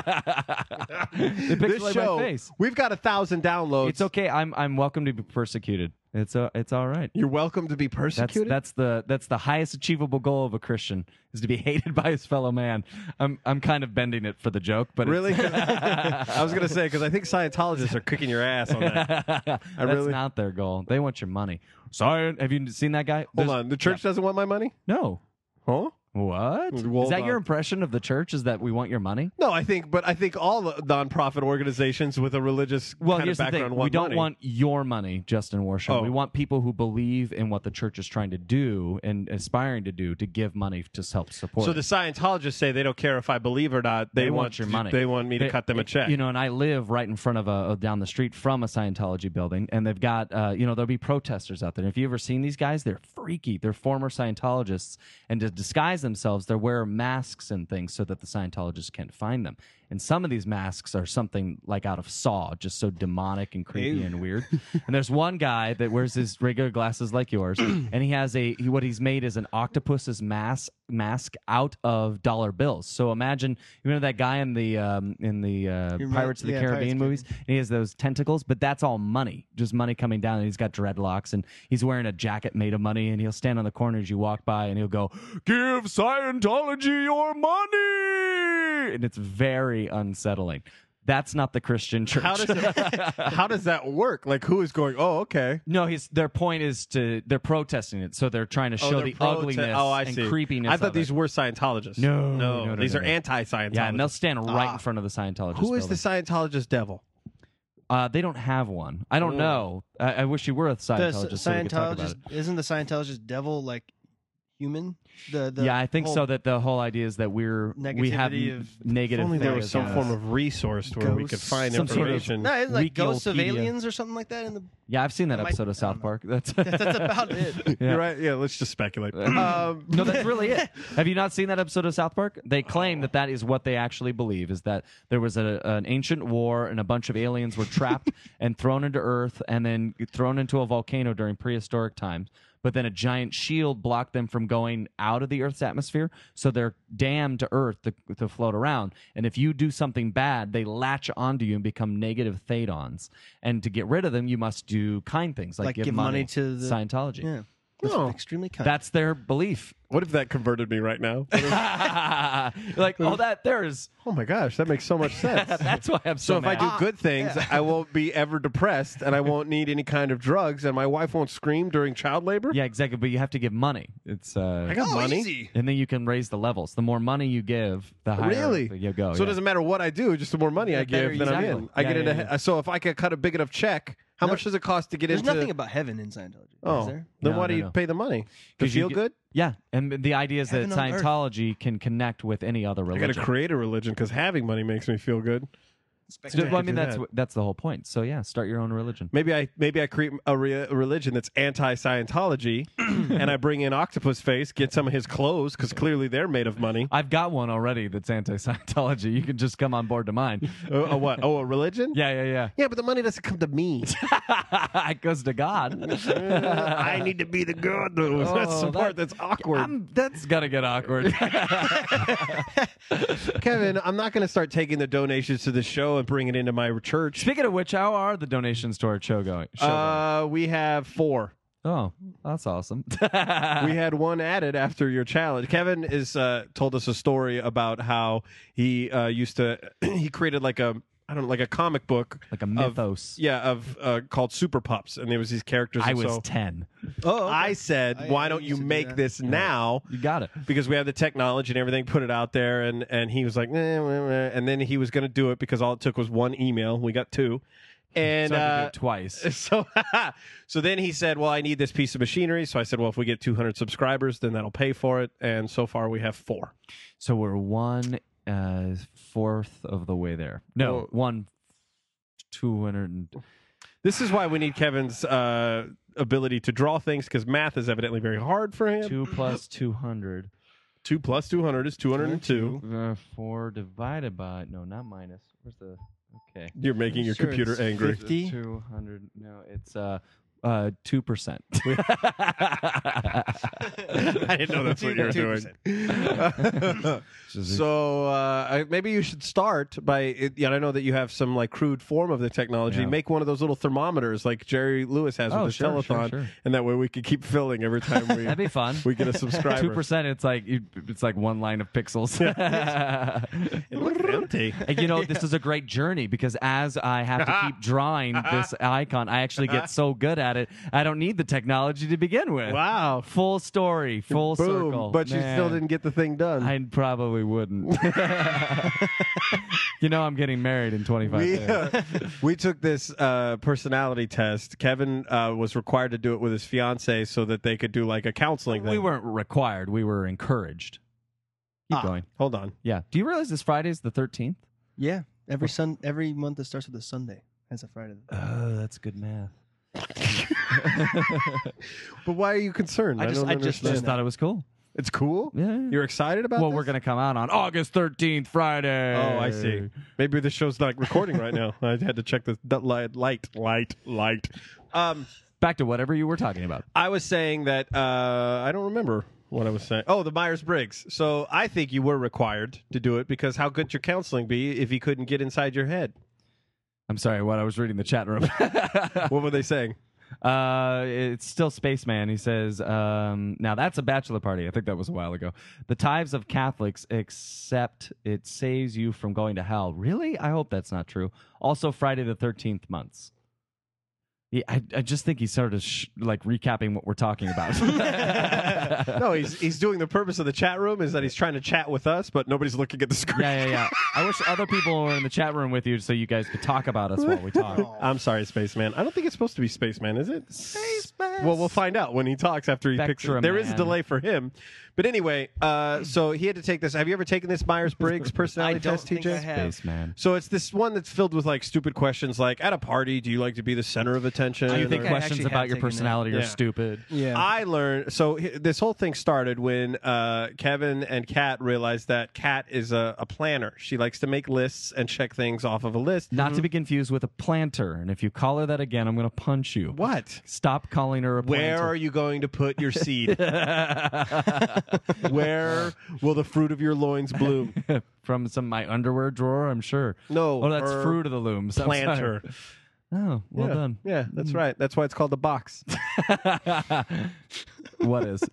They This pixelate show, my face. we've got a thousand downloads. It's okay. I'm I'm welcome to be persecuted. It's uh, it's all right. You're welcome to be That's persecuted. that's the that's the highest achievable goal of a Christian is to be hated by his fellow man. I'm I'm kind of bending it for the joke, but really. it's- I was gonna say because I think Scientologists are kicking your ass on that. That's really- not their goal. They want your money. Sorry, have you seen that guy? Hold There's- on, the church doesn't want my money, No. huh? What? Well, is that your uh, impression of the church? Is that we want your money? No, I think, but I think all the nonprofit organizations with a religious Well, kind here's of the thing: background we want don't money. want your money, Justin Worsham. Oh. We want people who believe in what the church is trying to do and aspiring to do to give money to help support. So it. the Scientologists say they don't care if I believe or not. They, They want your money. They want me to They- cut them a check. You know, and I live right in front of a, a down the street from a Scientology building, and they've got, uh, you know, there'll be protesters out there. And if you ever seen these guys, they're freaky. They're former Scientologists, and to disguise themselves, they wear masks and things so that the Scientologists can't find them. And some of these masks are something like out of Saw, just so demonic and creepy Ew. and weird. And there's one guy that wears his regular glasses like yours, and he has a he, what he's made is an octopus's mask mask out of dollar bills. So imagine you know that guy in the um, in the uh, You Pirates of the yeah, Pirates Caribbean of movies, and he has those tentacles, but that's all money, just money coming down. And he's got dreadlocks, and he's wearing a jacket made of money, and he'll stand on the corner as you walk by, and he'll go, "Give Scientology your money," and it's very unsettling. That's not the Christian church. how does it, how does that work? Like, who is going? Oh, okay. No, he's their point is to they're protesting it, so they're trying to Oh, show they're the prote- ugliness oh, I and see. creepiness. I thought of these it. were Scientologists. No, no, no, no, these no, are no. anti-Scientologists. Yeah, and they'll stand right Ah. in front of the Scientologist. Who is the building. Scientologist devil? Uh, they don't have one. I don't Oh. know. I, I wish you were a The Scientologist. S- so we could talk about Scientologist it. isn't the Scientologist devil like human? The, the yeah, I think whole so. That the whole idea is that we're we have negativity n- of- negative. If only there was things some on form us. of resource where we could Ghosts. find Some sort of- information. No, it's like Ghosts of Wikipedia. Aliens or something like that in the. Yeah, I've seen that It might- episode of I South don't Park. That's That's about it. Yeah. You're right. Yeah, let's just speculate. um, No, that's really it. Have you not seen that episode of South Park? They claim that that is what they actually believe, is that there was a, an ancient war and a bunch of aliens were trapped and thrown into Earth and then thrown into a volcano during prehistoric times. But then a giant shield blocked them from going out of the Earth's atmosphere, so they're damned to Earth to, to float around. And if you do something bad, they latch onto you and become negative Thadons. And to get rid of them, you must do kind things, like, Like give, give money to the- Scientology. Yeah. That's Oh. extremely kind. That's their belief. what if that converted me right now? Like, oh, that there is. Oh my gosh, that makes so much sense. That's why I'm so, So if I mad. do good things, I won't be ever depressed, and I won't need any kind of drugs, and my wife won't scream during child labor. Yeah, exactly. But you have to give money. It's uh, I got oh, money. easy. and then you can raise the levels. The more money you give, the higher Really? you go. So yeah. it doesn't matter what I do; just the more money I The better give, then exactly. I'm in. I Yeah, get yeah, into. yeah. So if I can cut a big enough check, how No, much does it cost to get There's into? nothing about heaven in Scientology. oh, Is there? then No, why do no, you no. pay the money? To 'Cause you feel get- good? Yeah, and the idea is that Heaven on earth. Scientology can connect with any other I got religion. to create a religion because having money makes me feel good. So, well, I mean, do that's that. that's the whole point. So yeah, start your own religion. Maybe I maybe I create a, re- a religion that's anti-Scientology, and I bring in Octopus Face, get some of his clothes because clearly they're made of money. I've got one already that's anti-Scientology. You can just come on board to mine. a, a what? Oh, a religion? Yeah, yeah, yeah. Yeah, but the money doesn't come to me. It goes to God. I need to be the good news. that's Oh, the part that's awkward. I'm, that's gonna get awkward. Kevin, I'm not going to start taking the donations to the show and bring it into my church. Speaking of which, how are the donations to our show going? Show Uh, we have four. going? Oh, that's awesome. we had one added after your challenge. Kevin is uh, told us a story about how he uh, used to he created like a I don't know like a comic book like a of- mythos. yeah, of uh, called Super Pups, and there was these characters. I and was so ten. Oh, okay. I said, I- why I don't you used to do make that. this now? You got it. Because we have the technology and everything, put it out there, and and he was like, nah, nah, nah. And then he was going to do it because all it took was one email. We got two, and So I had to do uh, it twice. so so then he said, well, I need this piece of machinery. So I said, well, if we get two hundred subscribers, then that'll pay for it. And so far we have four. So we're one uh, fourth of the way there. No, Well- one two hundred. And, This is why we need Kevin's uh, ability to draw things, because math is evidently very hard for him. two plus two hundred. Two plus two hundred is two hundred two. Uh, four divided by no, not minus. Where's the okay? You're making your Sure, computer it's angry. fifty. Two hundred. No, it's uh uh two percent. I didn't know that's what you were doing. so uh, I, maybe you should start by. It, yeah, I know that you have some like crude form of the technology. Yeah. Make one of those little thermometers like Jerry Lewis has Oh, with his sure, sure, telethon, sure. and that way we could keep filling every time we That'd be fun. we get a subscriber. Two percent. It's like you, it's like one line of pixels. It looks empty. And, you know, this is a great journey because as I have to keep drawing this icon, I actually get so good at it. I don't need the technology to begin with. Wow. Full story, full Boom. circle. But you still Man, didn't get the thing done. I probably wouldn't. You know, I'm getting married in twenty-five we, days. uh, we took this uh, personality test. Kevin uh, was required to do it with his fiance so that they could do like a counseling thing. We weren't required. We were encouraged. Keep Ah, going. Hold on. Yeah. Do you realize this Friday's the thirteenth? Yeah, every sun, every month that starts with a Sunday has a Friday. Oh, that's good math. But why are you concerned? I just- don't I just- understand. Just thought it was cool. It's cool. Yeah. You're excited about well, this? we're going to come out on August thirteenth, Friday. Oh, I see. Maybe the show's not recording right now. I had to check the, the light, light, light, light. Um, Back to whatever you were talking about. I was saying that uh, I don't remember what I was saying. Oh, the Myers-Briggs. So I think you were required to do it because how good your counseling be if he couldn't get inside your head? I'm sorry, what I was reading the chat room. What were they saying? Uh, it's still Spaceman. He says, um, now that's a bachelor party. I think that was a while ago. The tithes of Catholics, except it saves you from going to hell. Really? I hope that's not true. Also, Friday the thirteenth months. Yeah, I, I just think he's sort of sh- like recapping what we're talking about. No, he's he's doing the purpose of the chat room is that he's trying to chat with us, but nobody's looking at the screen. Yeah, yeah, yeah. I wish other people were in the chat room with you so you guys could talk about us while we talk. I'm sorry, Spaceman. I don't think it's supposed to be Spaceman, is it? Spaceman. Well, we'll find out when he talks after he picks Spectrum it. There is a Man. delay for him. But anyway, uh, so he had to take this. Have you ever taken this Myers-Briggs personality I don't test, think T J? I have. Spaceman. So it's this one that's filled with like stupid questions like, at a party, do you like to be the center of attention? Do you I think think I questions actually about have your taken that. personality are Yeah. stupid? Yeah. I learned so h- this whole thing started when uh, Kevin and Kat realized that Kat is a, a planner. She likes to make lists and check things off of a list. Not to be confused with a planter. And if you call her that again, I'm going to punch you. What? Stop calling her a planter. Where are you going to put your seed? Where will the fruit of your loins bloom? From some my underwear drawer, I'm sure. No, Oh, that's her fruit of the looms. I'm sorry. planter. Oh, well yeah. done. Yeah, that's right. That's why it's called the box. What is?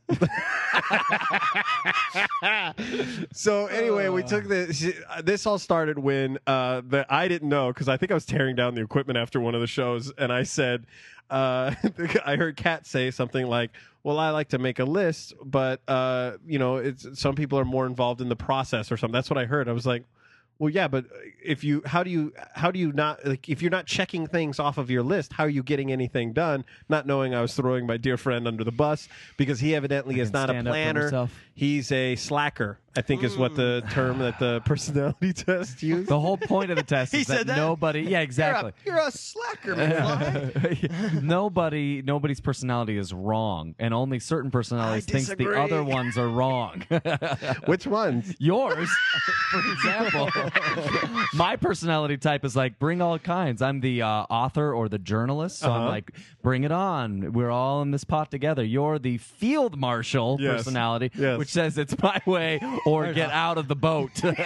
So anyway, we took this. This all started when uh, the I didn't know because I think I was tearing down the equipment after one of the shows, and I said, uh, I heard Kat say something like, "Well, I like to make a list, but uh, you know, it's some people are more involved in the process or something." That's what I heard. I was like, well, yeah, but if you, how do you, how do you not, like, if you're not checking things off of your list, how are you getting anything done? Not knowing I was throwing my dear friend under the bus because he evidently is can not a stand up for planner. himself. He's a slacker, I think is what the term that the personality test used. The whole point of the test He is that, said that? nobody. Yeah, exactly. You're a, you're a slacker, McFly. nobody, nobody's personality is wrong, and only certain personalities I think the disagree. other ones are wrong. Which ones? Yours, for example. My personality type is like bring all kinds. I'm the uh, author or the journalist, so I'm Uh-huh. like bring it on. We're all in this pot together. You're the field marshal Yes. personality, Yes. which says it's my way or get out of the boat.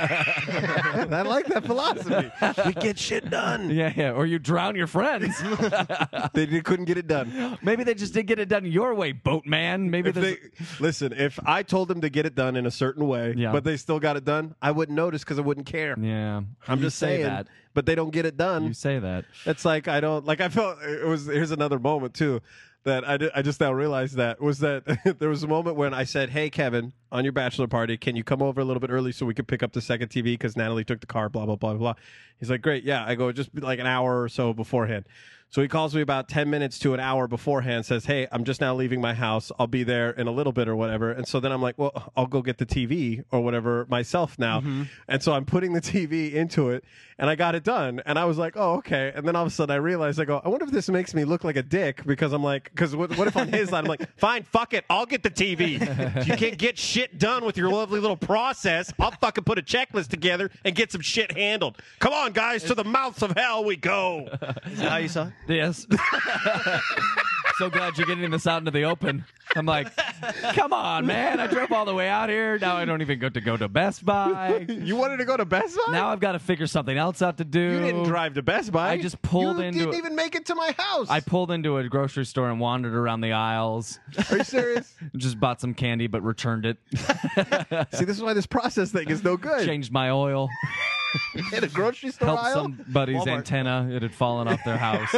I like that philosophy. We get shit done. Yeah, yeah. Or you drown your friends. They, they couldn't get it done. Maybe they just didn't get it done your way, boatman. Maybe If there's they, listen, if I told them to get it done in a certain way, Yeah. but they still got it done, I wouldn't notice because I wouldn't care. yeah. I'm You just say saying, that. but they don't get it done. You say that. It's like I don't like. I felt it was. Here's another moment too that I did, I just now realized that was that there was a moment when I said, "Hey Kevin, on your bachelor party, can you come over a little bit early so we could pick up the second T V because Natalie took the car." Blah blah blah blah. He's like, "Great, yeah." I go, "Just be like an hour or so beforehand." So he calls me about ten minutes to an hour beforehand, says, "Hey, I'm just now leaving my house. I'll be there in a little bit or whatever." And so then I'm like, "Well, I'll go get the T V or whatever myself now." Mm-hmm. And so I'm putting the T V into it, and I got it done. And I was like, "Oh, okay." And then all of a sudden I realized, I go, "I wonder if this makes me look like a dick," because I'm like, because what, what if on his line I'm like, "Fine, fuck it, I'll get the T V. If you can't get shit done with your lovely little process, I'll fucking put a checklist together and get some shit handled. Come on, guys, to the mouths of hell we go." Is that how you saw it? Yes. So glad you're getting this out into the open. I'm like, come on, man. I drove all the way out here. Now I don't even get to go to Best Buy. You wanted to go to Best Buy? Now I've got to figure something else out to do. You didn't drive to Best Buy. I just pulled you into didn't a- even make it to my house. I pulled into a grocery store and wandered around the aisles. Are you serious? Just bought some candy, but returned it. See, this is why this process thing is no good. Changed my oil. In a grocery store Helped aisle? somebody's Walmart. antenna. It had fallen off their house.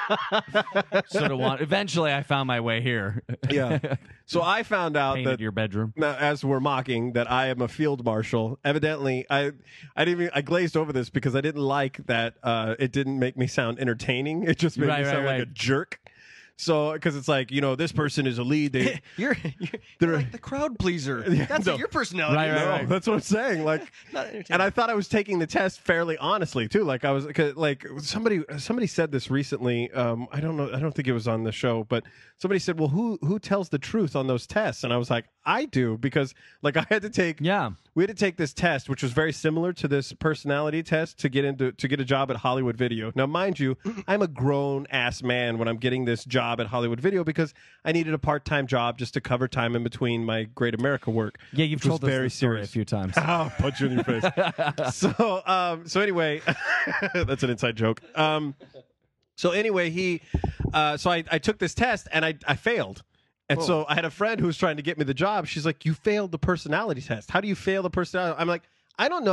Sort of want. Eventually, I found my way here. Yeah. So I found out Painted that your bedroom. now, as we're mocking that I am a field marshal. Evidently, I I didn't even, I glazed over this because I didn't like that uh, it didn't make me sound entertaining. It just made Right, me right, sound like right. a jerk. So because it's like, you know, this person is a lead. They You're, you're, They're- you're like the crowd pleaser. That's no. what your personality Right, is. right, no, right. that's what I'm saying. Like, Not entertaining. and I thought I was taking the test fairly honestly too. Like I was, 'cause, like somebody somebody said this recently. Um, I don't know. I don't think it was on the show, but somebody said, "Well, who who tells the truth on those tests?" And I was like, "I do," because like I had to take Yeah. we had to take this test, which was very similar to this personality test to get into to get a job at Hollywood Video. Now, mind you, I'm a grown ass man when I'm getting this job at Hollywood Video because I needed a part time job just to cover time in between my Great America work. Yeah, you've which was told us very this story serious. a few times. I'll punch you in your face. so, um, so anyway, that's an inside joke. Um, so anyway, he, uh, so I, I took this test and I, I failed. And so I had a friend who was trying to get me the job. She's like, "You failed the personality test. How do you fail the personality?" I'm like, "I don't know.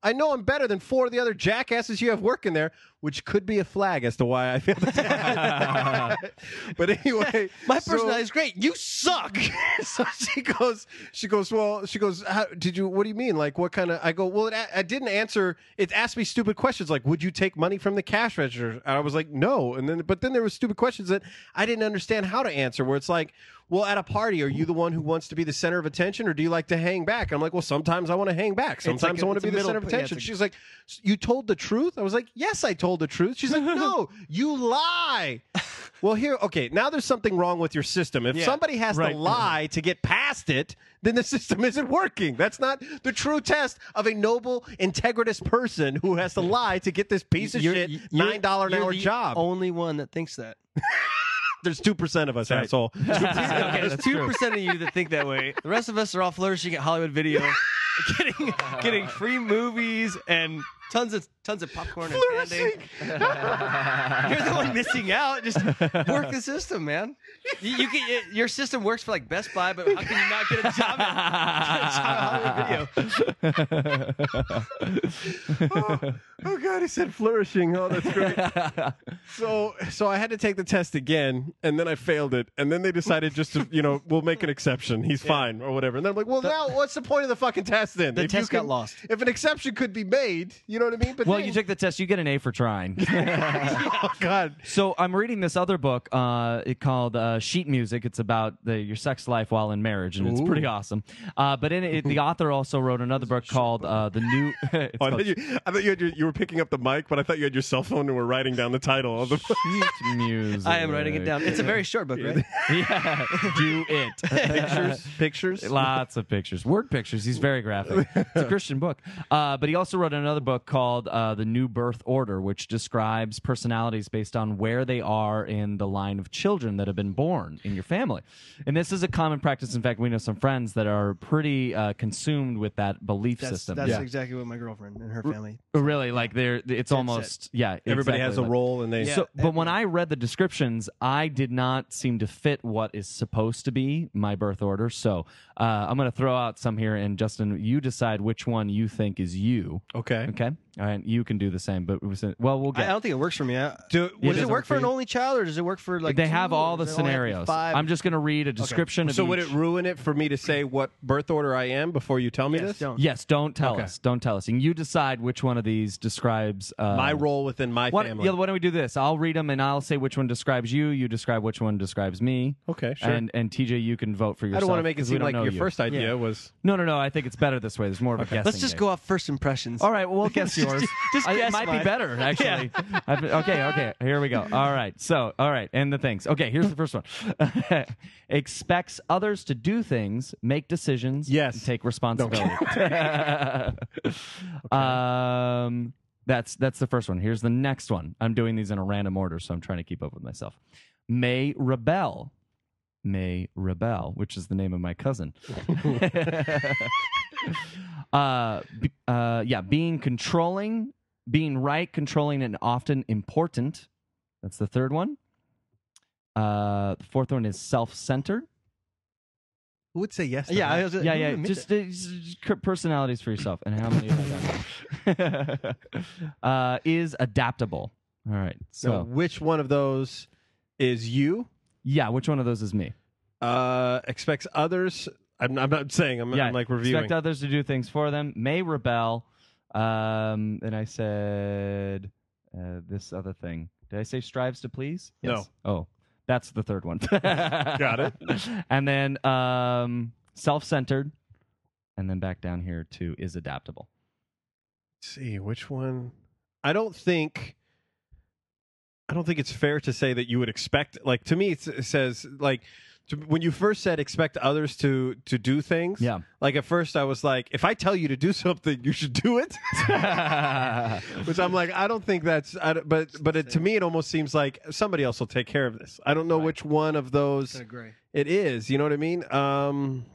I know I'm better than four of the other jackasses you have working there, which could be a flag as to why I feel the test. But anyway, My so- personality is great. You suck. so she goes, she goes, well, she goes, How, did you, what do you mean? Like, what kind of, I go, well, it, I didn't answer. It asked me stupid questions like, would you take money from the cash register? And I was like, no. And then, but then there were stupid questions that I didn't understand how to answer, where it's like, well, at a party, are you the one who wants to be the center of attention, or do you like to hang back? I'm like, well, sometimes I want to hang back. Sometimes like a- I want it's to a be the middle center of po- yeah, attention. it's a- She's like, you told the truth? I was like, yes, I told the truth. She's like, no, you lie. Well, here, okay, now there's something wrong with your system. If Yeah, somebody has right. to lie to get past it, then the system isn't working. That's not the true test of a noble, integritous person who has to lie to get this piece of You're- shit you're- nine dollars an you're hour the job. Only one that thinks that. There's two percent of us, Right. asshole. Okay, there's two percent of you that think that way. The rest of us are all flourishing at Hollywood Video, getting getting free movies and tons of tons of popcorn and candy. You're the one missing out. Just work the system, man. You, you can, it, your system works for like Best Buy, but how can you not get a job at, get a job at Hollywood Video? oh, oh, God, he said flourishing. Oh, that's great. so, so I had to take the test again, and then I failed it, and then they decided just to, you know, we'll make an exception. He's fine or whatever. And then I'm like, well, now what's the point of the fucking test then? The If you test got can- lost. If an exception could be made, you know what I mean? But Well, then- you took the test. You get an A for trying. oh God. So I'm reading this other book uh, it called uh, Sheet Music. It's about the, your sex life while in marriage, and it's Ooh. pretty awesome. Uh, but in it, the author also wrote another book called uh, The New... it's Oh, I called thought, you, I thought you, had your, you were picking up the mic, but I thought you had your cell phone and were writing down the title of the book. Sheet Music. I am writing it down. It's a very short book, right? Yeah, do it. Pictures, pictures. Lots of pictures. Word pictures. He's very graphic. It's a Christian book. Uh, but he also wrote another book called uh, The New Birth Order, which describes personalities based on where they are in the line of children that have been born in your family. And this is a common practice. In fact, we know some friends that are pretty uh, consumed with that belief That's, system. that's Yeah. exactly what my girlfriend and her family. Really, like they're it's Dead almost yeah. Everybody has a exactly. role, and they. Yeah. So, but when I read the descriptions, I did not seem to fit what is supposed to be my birth order. So uh, I'm going to throw out some here, and Justin, you decide which one you think is you. Okay. Okay, all right, you can do the same. But we said, well, we'll I, I get. don't think it works for me. I, Do, Yeah, does it it doesn't work for an you? only child, or does it work for like? They two, have or all the does it only have to be scenarios. Five? I'm just going to read a description of so each. would it ruin it for me to say what birth order I am before you tell me Yes, this? don't. Yes, don't tell Okay. us. Don't tell us. And you decide which one of these describes uh, My role within my Why, family. yeah, why don't we do this? I'll read them and I'll say which one describes you. You describe which one describes me. Okay, sure. And and T J, you can vote for I yourself. don't want to make it 'cause we seem don't like know your you. first idea Yeah. was. No, no, no. I think it's better this way. There's more of a guessing. Let's just game. go off first impressions. All right, well, we'll guess yours. Just I- guess it might mine. be better, actually. I've been- okay, okay. Here we go. All right. So, all right. And the things. Okay, here's the first one. Expects others to do things, make decisions, Yes. and take responsibility. Um, that's that's the first one. Here's the next one. I'm doing these in a random order, so I'm trying to keep up with myself. May rebel. May rebel, which is the name of my cousin. uh, b- uh, yeah, being controlling, being right, controlling, and often important. That's the third one. Uh, the fourth one is self-centered. Who would say yes? To Yeah, I that? was, Yeah, who yeah. would admit Just, that? uh, just c- personalities for yourself, and how many have I done? uh, is adaptable. All right. So, So, which one of those is you? yeah, which one of those is me? Uh, expects others. I'm, I'm not saying. I'm, yeah, I'm like reviewing. expect others to do things for them. May rebel. Um, and I said uh, this other thing. Did I say strives to please? Yes. No. Oh, that's the third one. Got it. And then um, self-centered, and then back down here to is adaptable. Let's see which one. I don't think. I don't think it's fair to say that you would expect. Like to me, it's, it says like. To, when you first said expect others to to do things, Yeah. like at first I was like, if I tell you to do something, you should do it. Which I'm like, I don't think that's. I, don't- but but it, to me, it almost seems like somebody else will take care of this. I don't know which one of those I agree. it is. You know what I mean? Um,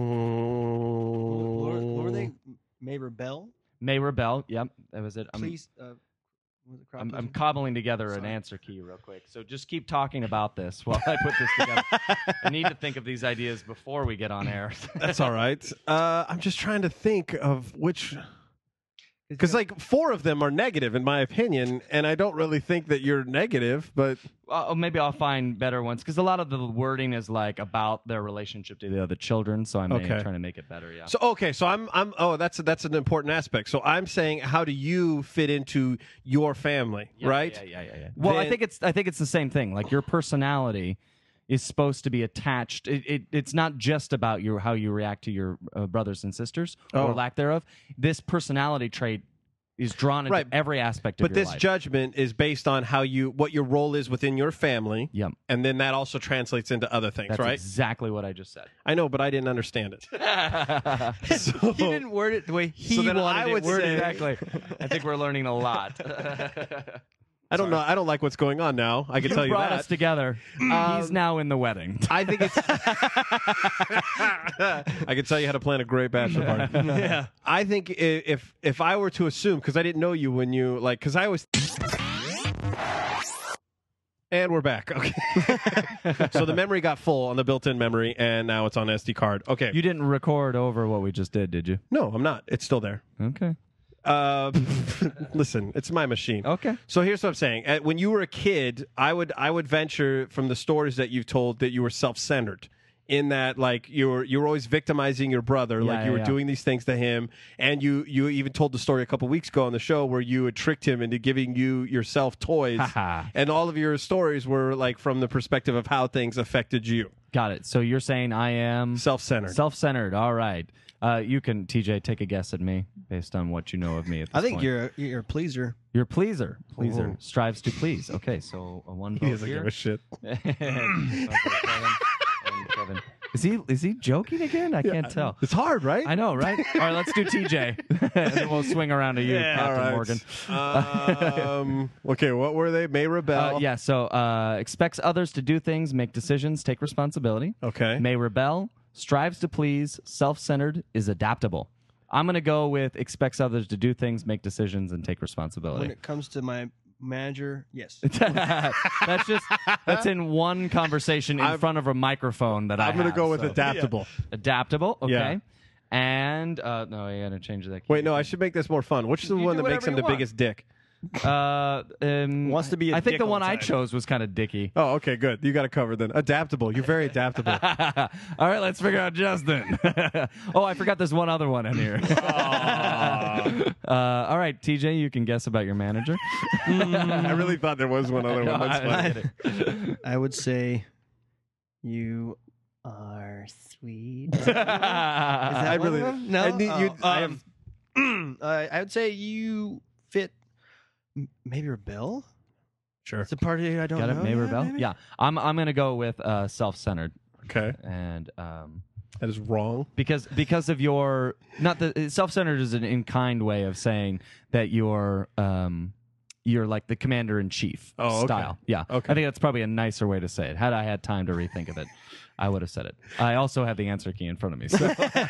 What were they? May rebel. May rebel. Yep, that was it. I'm, Please. Uh, was it crowd I'm, I'm pleasing? cobbling together an Sorry. answer key real quick. So just keep talking about this while I put this together. I need to think of these ideas before we get on air. That's all right. Uh, I'm just trying to think of which. Because like four of them are negative in my opinion, and I don't really think that you're negative, but Uh, maybe I'll find better ones because a lot of the wording is like about their relationship to the other children. So I'm Okay. trying to make it better. Yeah. so okay. So I'm I'm oh that's that's an important aspect. So I'm saying, how do you fit into your family, Yeah, right? Yeah, yeah, yeah. yeah. Well, I Then- think it's I think it's the same thing. Like your personality is supposed to be attached. It, it it's not just about your how you react to your uh, brothers and sisters Oh. or lack thereof. This personality trait is drawn into Right. every aspect of But your this life. judgment is based on how you what your role is within your family. Yep. And then that also translates into other things, That's right? exactly what I just said. I know, but I didn't understand it. So- he didn't word it the way he So then wanted I it would worded. say- Exactly. I think we're learning a lot. I don't know. I don't like what's going on now. I can tell you brought that. us together. He's now in the wedding. I think it's. I can tell you how to plan a great bachelor party. Yeah. I think i- if if I were to assume, because I didn't know you when you like, because I was. And we're back. Okay. So the memory got full on the built-in memory, and now it's on S D card. Okay. You didn't record over what we just did, did you? no, I'm not. It's still there. Okay. Uh, listen, it's my machine. Okay. So here's what I'm saying. Uh, When you were a kid, I would I would venture from the stories that you've told that you were self-centered. In that, like you were you were always victimizing your brother, Yeah, like you yeah, were yeah. doing these things to him, and you you even told the story a couple weeks ago on the show where you had tricked him into giving you yourself toys, Haha. and all of your stories were like from the perspective of how things affected you, Got it. So you're saying I am self-centered. self-centered. All right. Uh, you can, T J, take a guess at me based on what you know of me at this I think point. you're a, you're a pleaser. You're a pleaser. Pleaser. Ooh. Strives to please. Okay, so a one he vote doesn't here. give a shit. Okay, Kevin, and Kevin. Is he is he joking again? I can't tell. It's hard, right? I know, right? All right, let's do T J. And then we'll swing around to you, Yeah. Captain All Morgan. right. um, okay, what were they? May rebel. Uh, yeah, so uh, expects others to do things, make decisions, take responsibility. Okay. May rebel, strives to please, self-centered, is adaptable. I'm going to go with expects others to do things, make decisions, and take When responsibility. it comes to my manager, yes. That's just that's in one conversation in I'm- front of a microphone that I I'm going to have, go with so- adaptable. Adaptable, okay. Yeah. And uh, no, I got to change that. Wait, no, I should make this more fun. Which is the You one do that makes whatever him you the want. biggest dick? Uh, um, Wants to be a I think dick the all one the I time. chose was kind of dicky. Oh, okay, good. You got it covered then. Adaptable. You're very adaptable. All right, let's figure out Justin. Oh, I forgot there's one other one in here. uh, all right, T J, you can guess about your manager. I really thought there was one other one. That's No, I- funny. I would say you are sweet. Is I that one really- of them? No. I need you- Oh, I have- um, uh, I would say you fit m- maybe rebel. Sure. It's a party I don't Got it, know. May yet, Rebel. maybe? Yeah, I'm. I'm gonna go with uh, self-centered, Okay. and um, That is wrong. because because of your not the self-centered is an in-kind way of saying that you're um, you're like the commander in chief Oh, okay. style. Yeah. Okay. I think that's probably a nicer way to say it. Had I had time to rethink of it, I would have said it. I also have the answer key in front of me. So.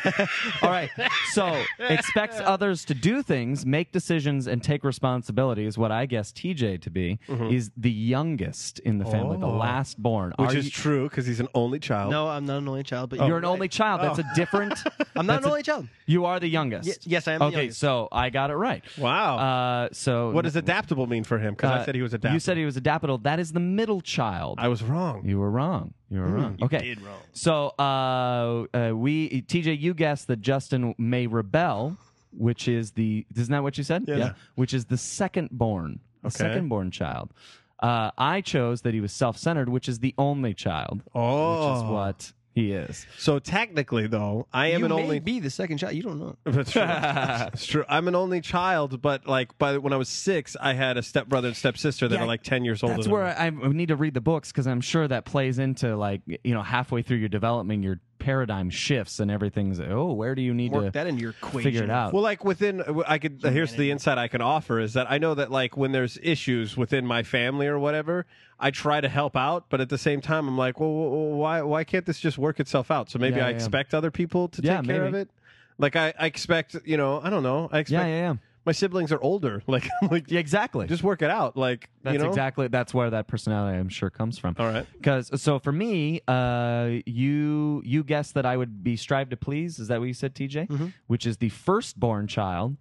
All right. So expects others to do things, make decisions, and take responsibility is what I guess T J to be. Is the youngest in the family, the Oh. last born. Which Are is you- true because he's an only child. No, I'm not an only child, but You're an only child. That's a different. I'm not that's an a- only child. You are the youngest. Ye- yes, I am the Okay, youngest. so I got it right. Wow. Uh, so what does adaptable mean for him? Because I uh, said he was adaptable. You said he was adaptable. That is the middle child. I was wrong. You were wrong. You were wrong. You okay. did wrong. So uh, uh, we T J, you guessed that Justin may rebel, which is the isn't that what you said? Yeah. Which is the second born, the Okay. second born child. Uh, I chose that he was self-centered, which is the only child, Oh. which is what he is. So technically, though, I am you an may only. be the second child. You don't know. That's true. It's true. I'm an only child, but like by when I was six, I had a stepbrother and stepsister that Yeah, are like ten years older. That's than where me. I, I need to read the books because I'm sure that plays into like you know halfway through your development, your paradigm shifts and everything's oh where do you need Work to that into your equation. figure it out? Well, like within, I could. Here's the insight I can offer is that I know that like when there's issues within my family or whatever, I try to help out, but at the same time, I'm like, well, wh- why why can't this just work itself out? So maybe Yeah, I yeah. expect other people to Yeah, take care of maybe. it. Like I, I expect, you know, I don't know. I expect yeah, yeah, yeah. my siblings are older. Like, I'm like Yeah, exactly. just work it out. Like, That's you know? exactly that's where that personality I'm sure comes from. All right. Because so for me, uh, you you guessed that I would be strive to please. Is that what you said, T J? Mm-hmm. Which is the firstborn child,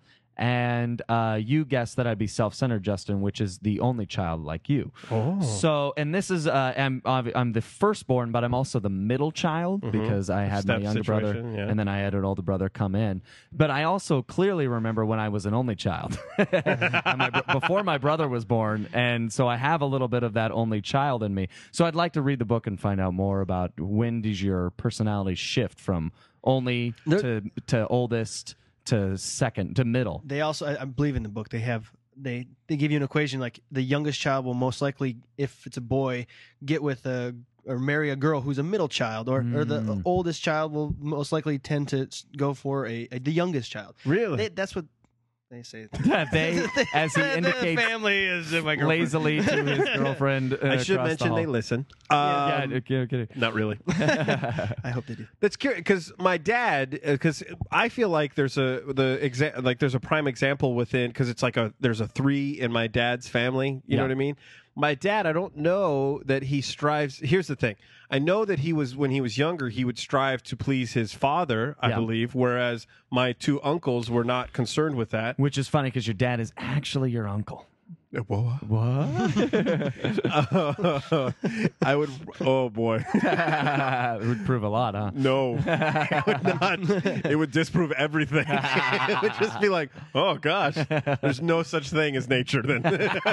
and uh, you guessed that I'd be self-centered, Justin, which is the only child like you. Oh. So, and this is, uh, I'm, I'm the firstborn, but I'm also the middle child Mhm. because I had my Step younger brother, situation, yeah. and then I had an older brother come in. But I also clearly remember when I was an only child, And my, br- before my brother was born, and so I have a little bit of that only child in me. So I'd like to read the book and find out more about when does your personality shift from only There- to to oldest to second to middle. They also, I, I believe in the book, they have they they give you an equation like the youngest child will most likely, if it's a boy, get with a or marry a girl who's a middle child, or, or the Mm. oldest child will most likely tend to s- go for a, a the youngest child. Really? They, that's what they say. They, as he The indicates family is my girlfriend. lazily to his girlfriend. Uh, I should across the mention hall. they listen. Yeah, Um, yeah, okay, okay. Not really. I hope they do. That's curious because my dad, because I feel like there's a the exa- like there's a prime example within because it's like a there's a three in my dad's family. You know Yeah. what I mean? My dad, I don't know that he strives. Here's the thing: I know that he was when he was younger, he would strive to please his father, I Yeah. believe, whereas my two uncles were not concerned with that. Which is funny because your dad is actually your uncle. Whoa. What? I would. Oh boy. It would prove a lot, huh? No, it would not. It would disprove everything. It would just be like, oh gosh, there's no such thing as nature. Then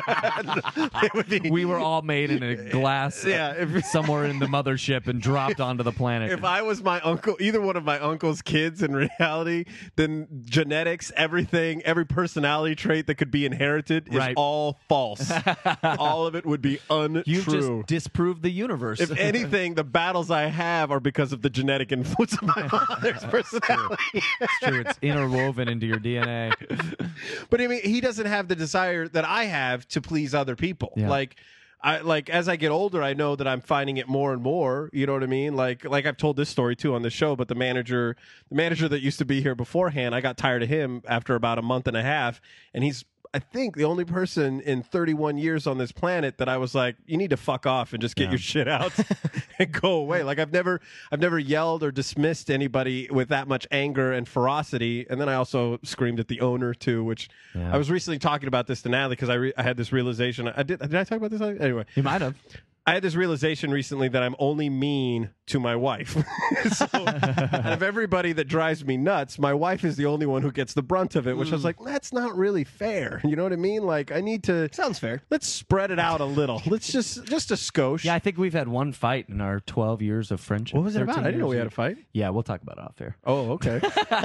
it would be. We were all made in a glass, Yeah, if- somewhere in the mothership and dropped onto the planet. If I was my uncle, either one of my uncle's kids in reality, then genetics, everything, every personality trait that could be inherited is Right. all false. All of it would be untrue. You've just disproved the universe. If anything, the battles I have are because of the genetic influence of my father's personality. It's true. It's interwoven into your D N A. But I mean, he doesn't have the desire that I have to please other people. Yeah. Like, I like as I get older, I know that I'm finding it more and more. You know what I mean? Like, like I've told this story too on the show. But the manager, the manager that used to be here beforehand, I got tired of him after about a month and a half, and he's. I think the only person in thirty-one years on this planet that I was like, you need to fuck off and just get Yeah. your shit out and go away. Like I've never, I've never yelled or dismissed anybody with that much anger and ferocity. And then I also screamed at the owner too, which Yeah. I was recently talking about this to Natalie because I, re- I had this realization. I did. Did I talk about this? Anyway, You might have. I had this realization recently that I'm only mean to my wife. So, out of everybody that drives me nuts, my wife is the only one who gets the brunt of it, which I was like, that's not really fair. You know what I mean? Like, I need to. Sounds fair. Let's spread it out a little. Let's just, just a skosh. Yeah, I think we've had one fight in our twelve years of friendship. What was it about? thirteen I didn't know we years had a fight. Yeah, we'll talk about it off air. Oh, okay.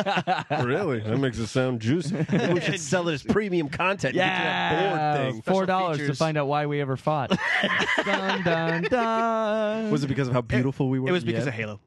Really? That makes it sound juicy. Maybe we should sell it as premium content. Get you that board thing. four dollars to features. find out why we ever fought. dun, dun, dun. Was it because of how beautiful we were? It was because Yeah. of Halo.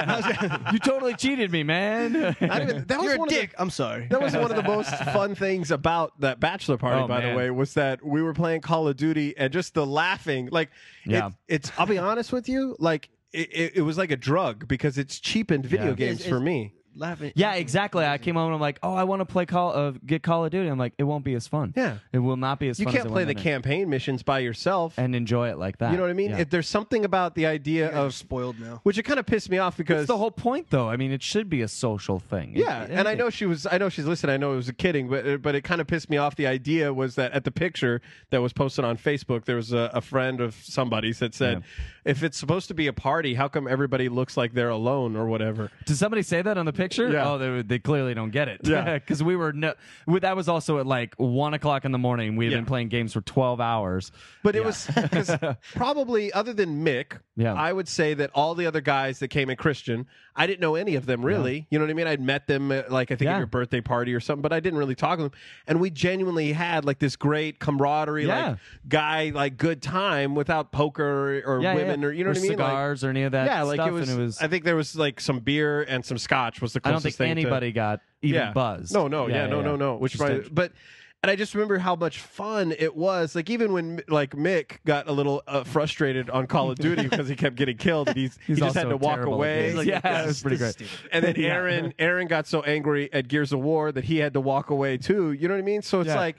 You totally cheated me, man. Not even, that was You're a one dick. Of the, I'm sorry. that was one of the most fun things about that bachelor party, Oh, by man. the way, was that we were playing Call of Duty and just the laughing. Like, Yeah. it, it's, I'll be honest with you, like, it, it, it was like a drug because it's cheapened video Yeah. games It's- for it's- me. Laughing. Yeah, exactly. I came home and I'm like, oh, I want to play Call of get Call of Duty. I'm like, it won't be as fun. Yeah. It will not be as You fun. can't as it play went the in. campaign missions by yourself. and enjoy it like that. You know what I mean? Yeah. If there's something about the idea You're of spoiled now. which it kind of pissed me off because That's the whole point, though. I mean, it should be a social thing. yeah, It- and I it- know she was. I know she's listening. I know it was a kidding, but but it kind of pissed me off. The idea was that at the picture that was posted on Facebook, there was a, a friend of somebody's that said, "If it's supposed to be a party, how come everybody looks like they're alone or whatever?" Did somebody say that on the picture? Yeah. Oh, they, they clearly don't get it. Yeah. Because we were no, we- that was also at like one o'clock in the morning. We had Yeah. been playing games for twelve hours. But it Yeah. was because probably other than Mick, Yeah. I would say that all the other guys that came in Christian, I didn't know any of them really. You know what I mean? I'd met them at, like I think Yeah. at your birthday party or something, but I didn't really talk to them. And we genuinely had like this great camaraderie, Yeah. like guy, like good time without poker or Yeah, women yeah. or you know Or what I mean? Like, cigars or any of that yeah, like stuff. it was, and it was I think there was like some beer and some scotch was the I don't closest think thing to- anybody got even yeah. buzzed. No, no, yeah, no, no, no. Which Just probably, a- but and I just remember how much fun it was. Like even when like Mick got a little uh, frustrated on Call of Duty because he kept getting killed, and he's, He's he just had also to walk terrible at away. games. Yeah, it was pretty great. And then Yeah. Aaron, Aaron got so angry at Gears of War that he had to walk away too. You know what I mean? So it's Yeah. like.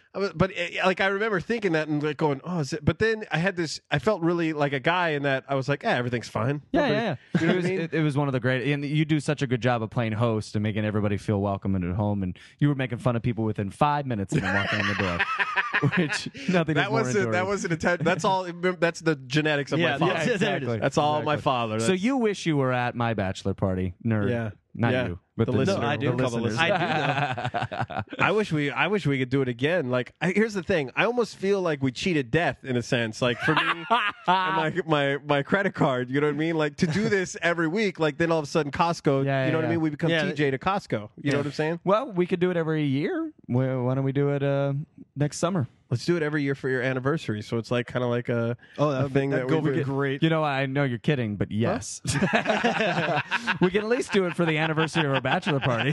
I was, but it, like I remember thinking that and like going, oh, is it? But then I had this. I felt really like a guy in that I was like, yeah, everything's fine. Yeah, Nobody- yeah, yeah. You know it, what was, I mean? it, it was one of the great, and you do such a good job of playing host and making everybody feel welcome and at home. And you were making fun of people within five minutes of them walking in the door, which nothing. that is more wasn't that enduring. wasn't intent. That's all. That's the genetics of Yeah, my father. yeah, there it is. That's all Exactly. my father. So That's- you wish you were at my bachelor party, nerd. Yeah. Not Yeah. you, but The the, listener. the I do. Couple listeners. I I wish we I wish we could do it again. Like I, here's the thing. I almost feel like we cheated death in a sense. Like for me and my my my credit card, you know what I mean? Like to do this every week, like then all of a sudden Costco, Yeah, you know yeah, what I mean? yeah. We become Yeah. T J to Costco. You know what I'm saying? Well, we could do it every year. Why why don't we do it uh, next summer? Let's do it every year for your anniversary. So it's like kind of like a Oh, a thing that go we do. great. You know, I know you're kidding, but yes, we can at least do it for the anniversary of our bachelor party.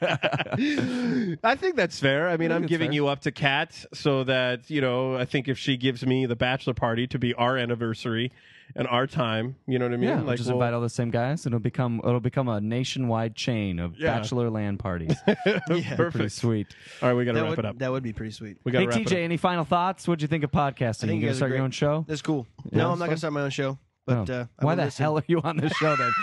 I think that's fair. I mean, I I'm think it's giving fair. you up to Kat so that, you know, I think if she gives me the bachelor party to be our anniversary and our time, you know what I mean? Yeah, like just we'll- invite all the same guys. It'll become it'll become a nationwide chain of Yeah. bachelor land parties. Perfect. Pretty sweet. All right, we got to That wrap would, it up. that would be pretty sweet. We got to Hey wrap T J, it up. any final thoughts? What'd you think of podcasting? I think you you gonna guys are start your great. own show? That's cool. Yeah, no, that's I'm not fun. gonna start my own show, but Oh. uh, I Why will the listen. hell are you on this show then?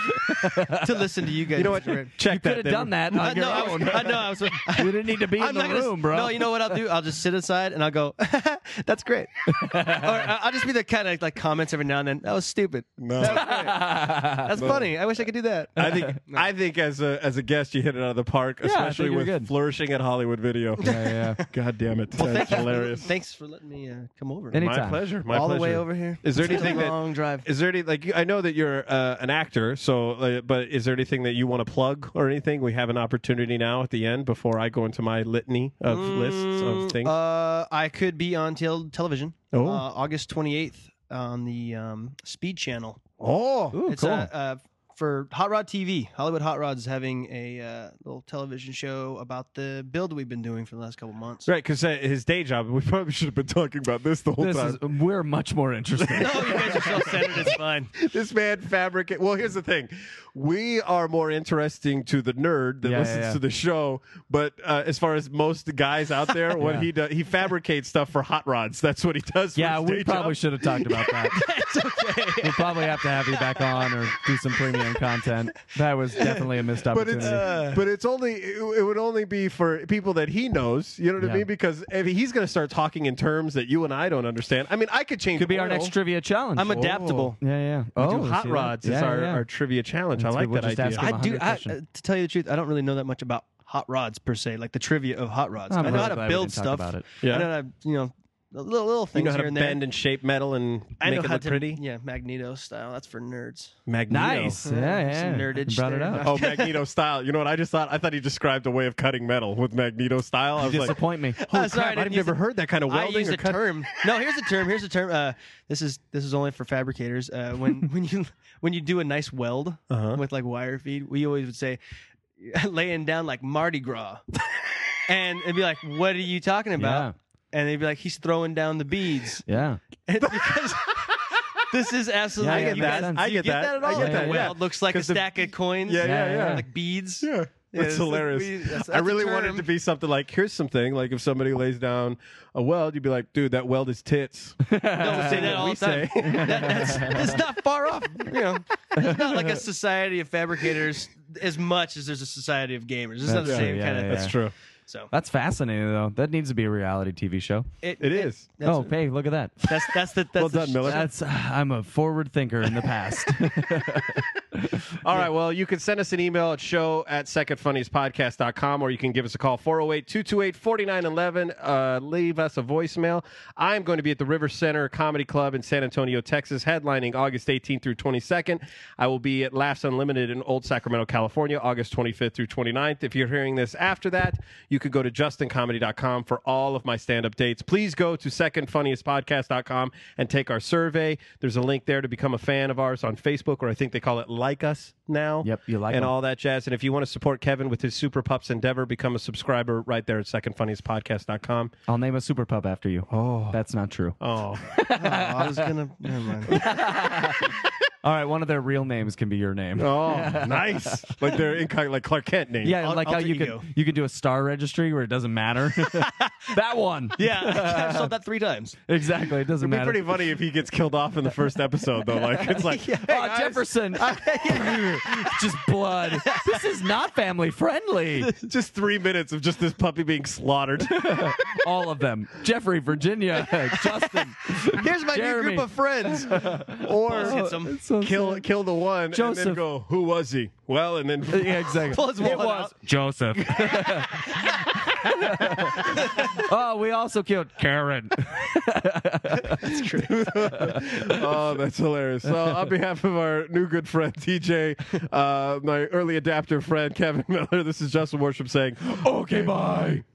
to listen to you guys? You know what? Great. Check You that. could have then. done that on I, your no, I, was, own. I know. I was. you didn't need to be I'm in the not gonna, room, bro. No, you know what I'll do? I'll just sit aside and I'll go. That's great. or I- I'll just be the kind of like comments every now and then. That was stupid. No. That was great. That's funny. I wish I could do that. I think I think as a as a guest you hit it out of the park, Yeah, I think especially you're with good. flourishing at Hollywood Video. yeah, yeah. God damn it. Well, That's thank you. hilarious. Thanks for letting me uh, come over. Any- My anytime. pleasure. My All pleasure. the way over here. Is there It's been anything a that long drive? Is there any like you- I know that you're uh, an actor, so uh, but is there anything that you want to plug or anything? We have an opportunity now at the end before I go into my litany of lists of things. Uh, I could be on tel- television. Oh. uh, August twenty-eighth on the um, Speed Channel. oh, Ooh, It's cool. uh, uh, for Hot Rod T V. Hollywood Hot Rod's is having a uh, little television show about the build we've been doing for the last couple months. right, because uh, his day job. We probably should have been talking about this the whole This time. is we're much more interested. No, you guys are self-centered. It's fine. This man fabricate. Well, here's the thing: we are more interesting to the nerd that Yeah, listens yeah, yeah. to the show. But uh, as far as most guys out there, what Yeah. he does, he fabricates stuff for hot rods. That's what he does. For Yeah, his we day probably job. should have talked about that. It's okay. We'll probably have to have you back on or do some premium content. That was definitely a missed But opportunity. it's but it's only it, it would only be for people that he knows. You know what Yeah. I mean? Because if he's going to start talking in terms that you and I don't understand. I mean, I could change. Could be our oil. next trivia challenge. I'm adaptable. yeah, yeah. We Oh, do hot see that? rods. Yeah, is our, yeah. our trivia challenge. That's I like good. We'll that just idea. ask him I a do. hundred I, uh, question. to tell you the truth, I don't really know that much about hot rods per se, like the trivia of hot rods. I'm I know really how to glad we build didn't talk stuff. about it. Yeah. I know how to, you know, little little You things know how here to and there. bend and shape metal and I know make it how look to, pretty. Yeah, Magneto style. That's for nerds. Magneto. Nice. Yeah, yeah. Some nerdage You brought it there. up. Oh, Magneto style. You know what I just thought? I thought he described a way of cutting metal with Magneto style. I You was like, disappoint me. holy Oh, sorry, I crap, I've didn't use never it. heard that kind of I welding use or a cut. term. No, here's a term. Here's a term. Uh, this is this is only for fabricators. Uh, when when you when you do a nice weld Uh-huh. with like wire feed, we always would say laying down like Mardi Gras, and it'd be like, "What are you talking about?" And they'd be like, "He's throwing down the beads." Yeah. And because this is absolutely. Yeah, I get you that. guys- I do you get that. that at I all? get that, A yeah. weld looks like a 'Cause the- stack of coins. Yeah, Yeah, yeah, yeah. yeah. Like beads. Yeah, Yeah, that's it's like hilarious. we- that's- I that's a really wanted term. it to be something like, here's something, like if somebody lays down a weld, you'd be like, dude, that weld is tits. Don't say that all we the time. say. That, that's, that's not far off. You know, it's not like a society of fabricators as much as there's a society of gamers. It's not the That's same true, kind yeah, of. yeah. That's true. So That's fascinating, though. That needs to be a reality T V show. it, It is. That's, Oh, hey, look at that. that's that's the that's Well the done, sh- Miller. That's I'm a forward thinker in the past. All right. Well, you can send us an email at show at second funniest podcast dot com, or you can give us a call, four oh eight, two two eight, four nine one one. Uh, leave us a voicemail. I'm going to be at the River Center Comedy Club in San Antonio, Texas, headlining August eighteenth through twenty-second. I will be at Laughs Unlimited in Old Sacramento, California, August twenty-fifth through twenty-ninth. If you're hearing this after that, you could go to justin comedy dot com for all of my stand-up dates. Please go to second funniest podcast dot com and take our survey. There's a link there to become a fan of ours on Facebook, or I think they call it Like Us now. Yep, you like and 'em. all that jazz. And if you want to support Kevin with his Super Pups endeavor, become a subscriber right there at second funniest podcast dot com. I'll name a super pup after you. Oh. That's not true. Oh. Oh, I was gonna. Never mind. All right, one of their real names can be your name. Oh, nice. Like they're incognito, like Clark Kent name. Yeah, Al- like how alter you ego. can you can do a star registry where it doesn't matter. That one. Yeah, I've solved that three times. Exactly. It doesn't It'd be matter. pretty funny if he gets killed off in the first episode, though. Like it's like, Yeah. hey, Oh, guys, Jefferson. Just blood. This is not family friendly. just three minutes of just this puppy being slaughtered. All of them. Jeffrey, Virginia, Justin. Here's my Jeremy. new group of friends. Or Buzz hits him. It's so kill sad. kill the one and Joseph. then go, who was he? Well, and then Yeah, exactly. Pull his It wallet was out. Joseph. Oh, we also killed Karen. That's true. oh, that's hilarious. So, on behalf of our new good friend T J, uh, my early adapter friend Kevin Miller, this is Justin Worship saying, okay, bye.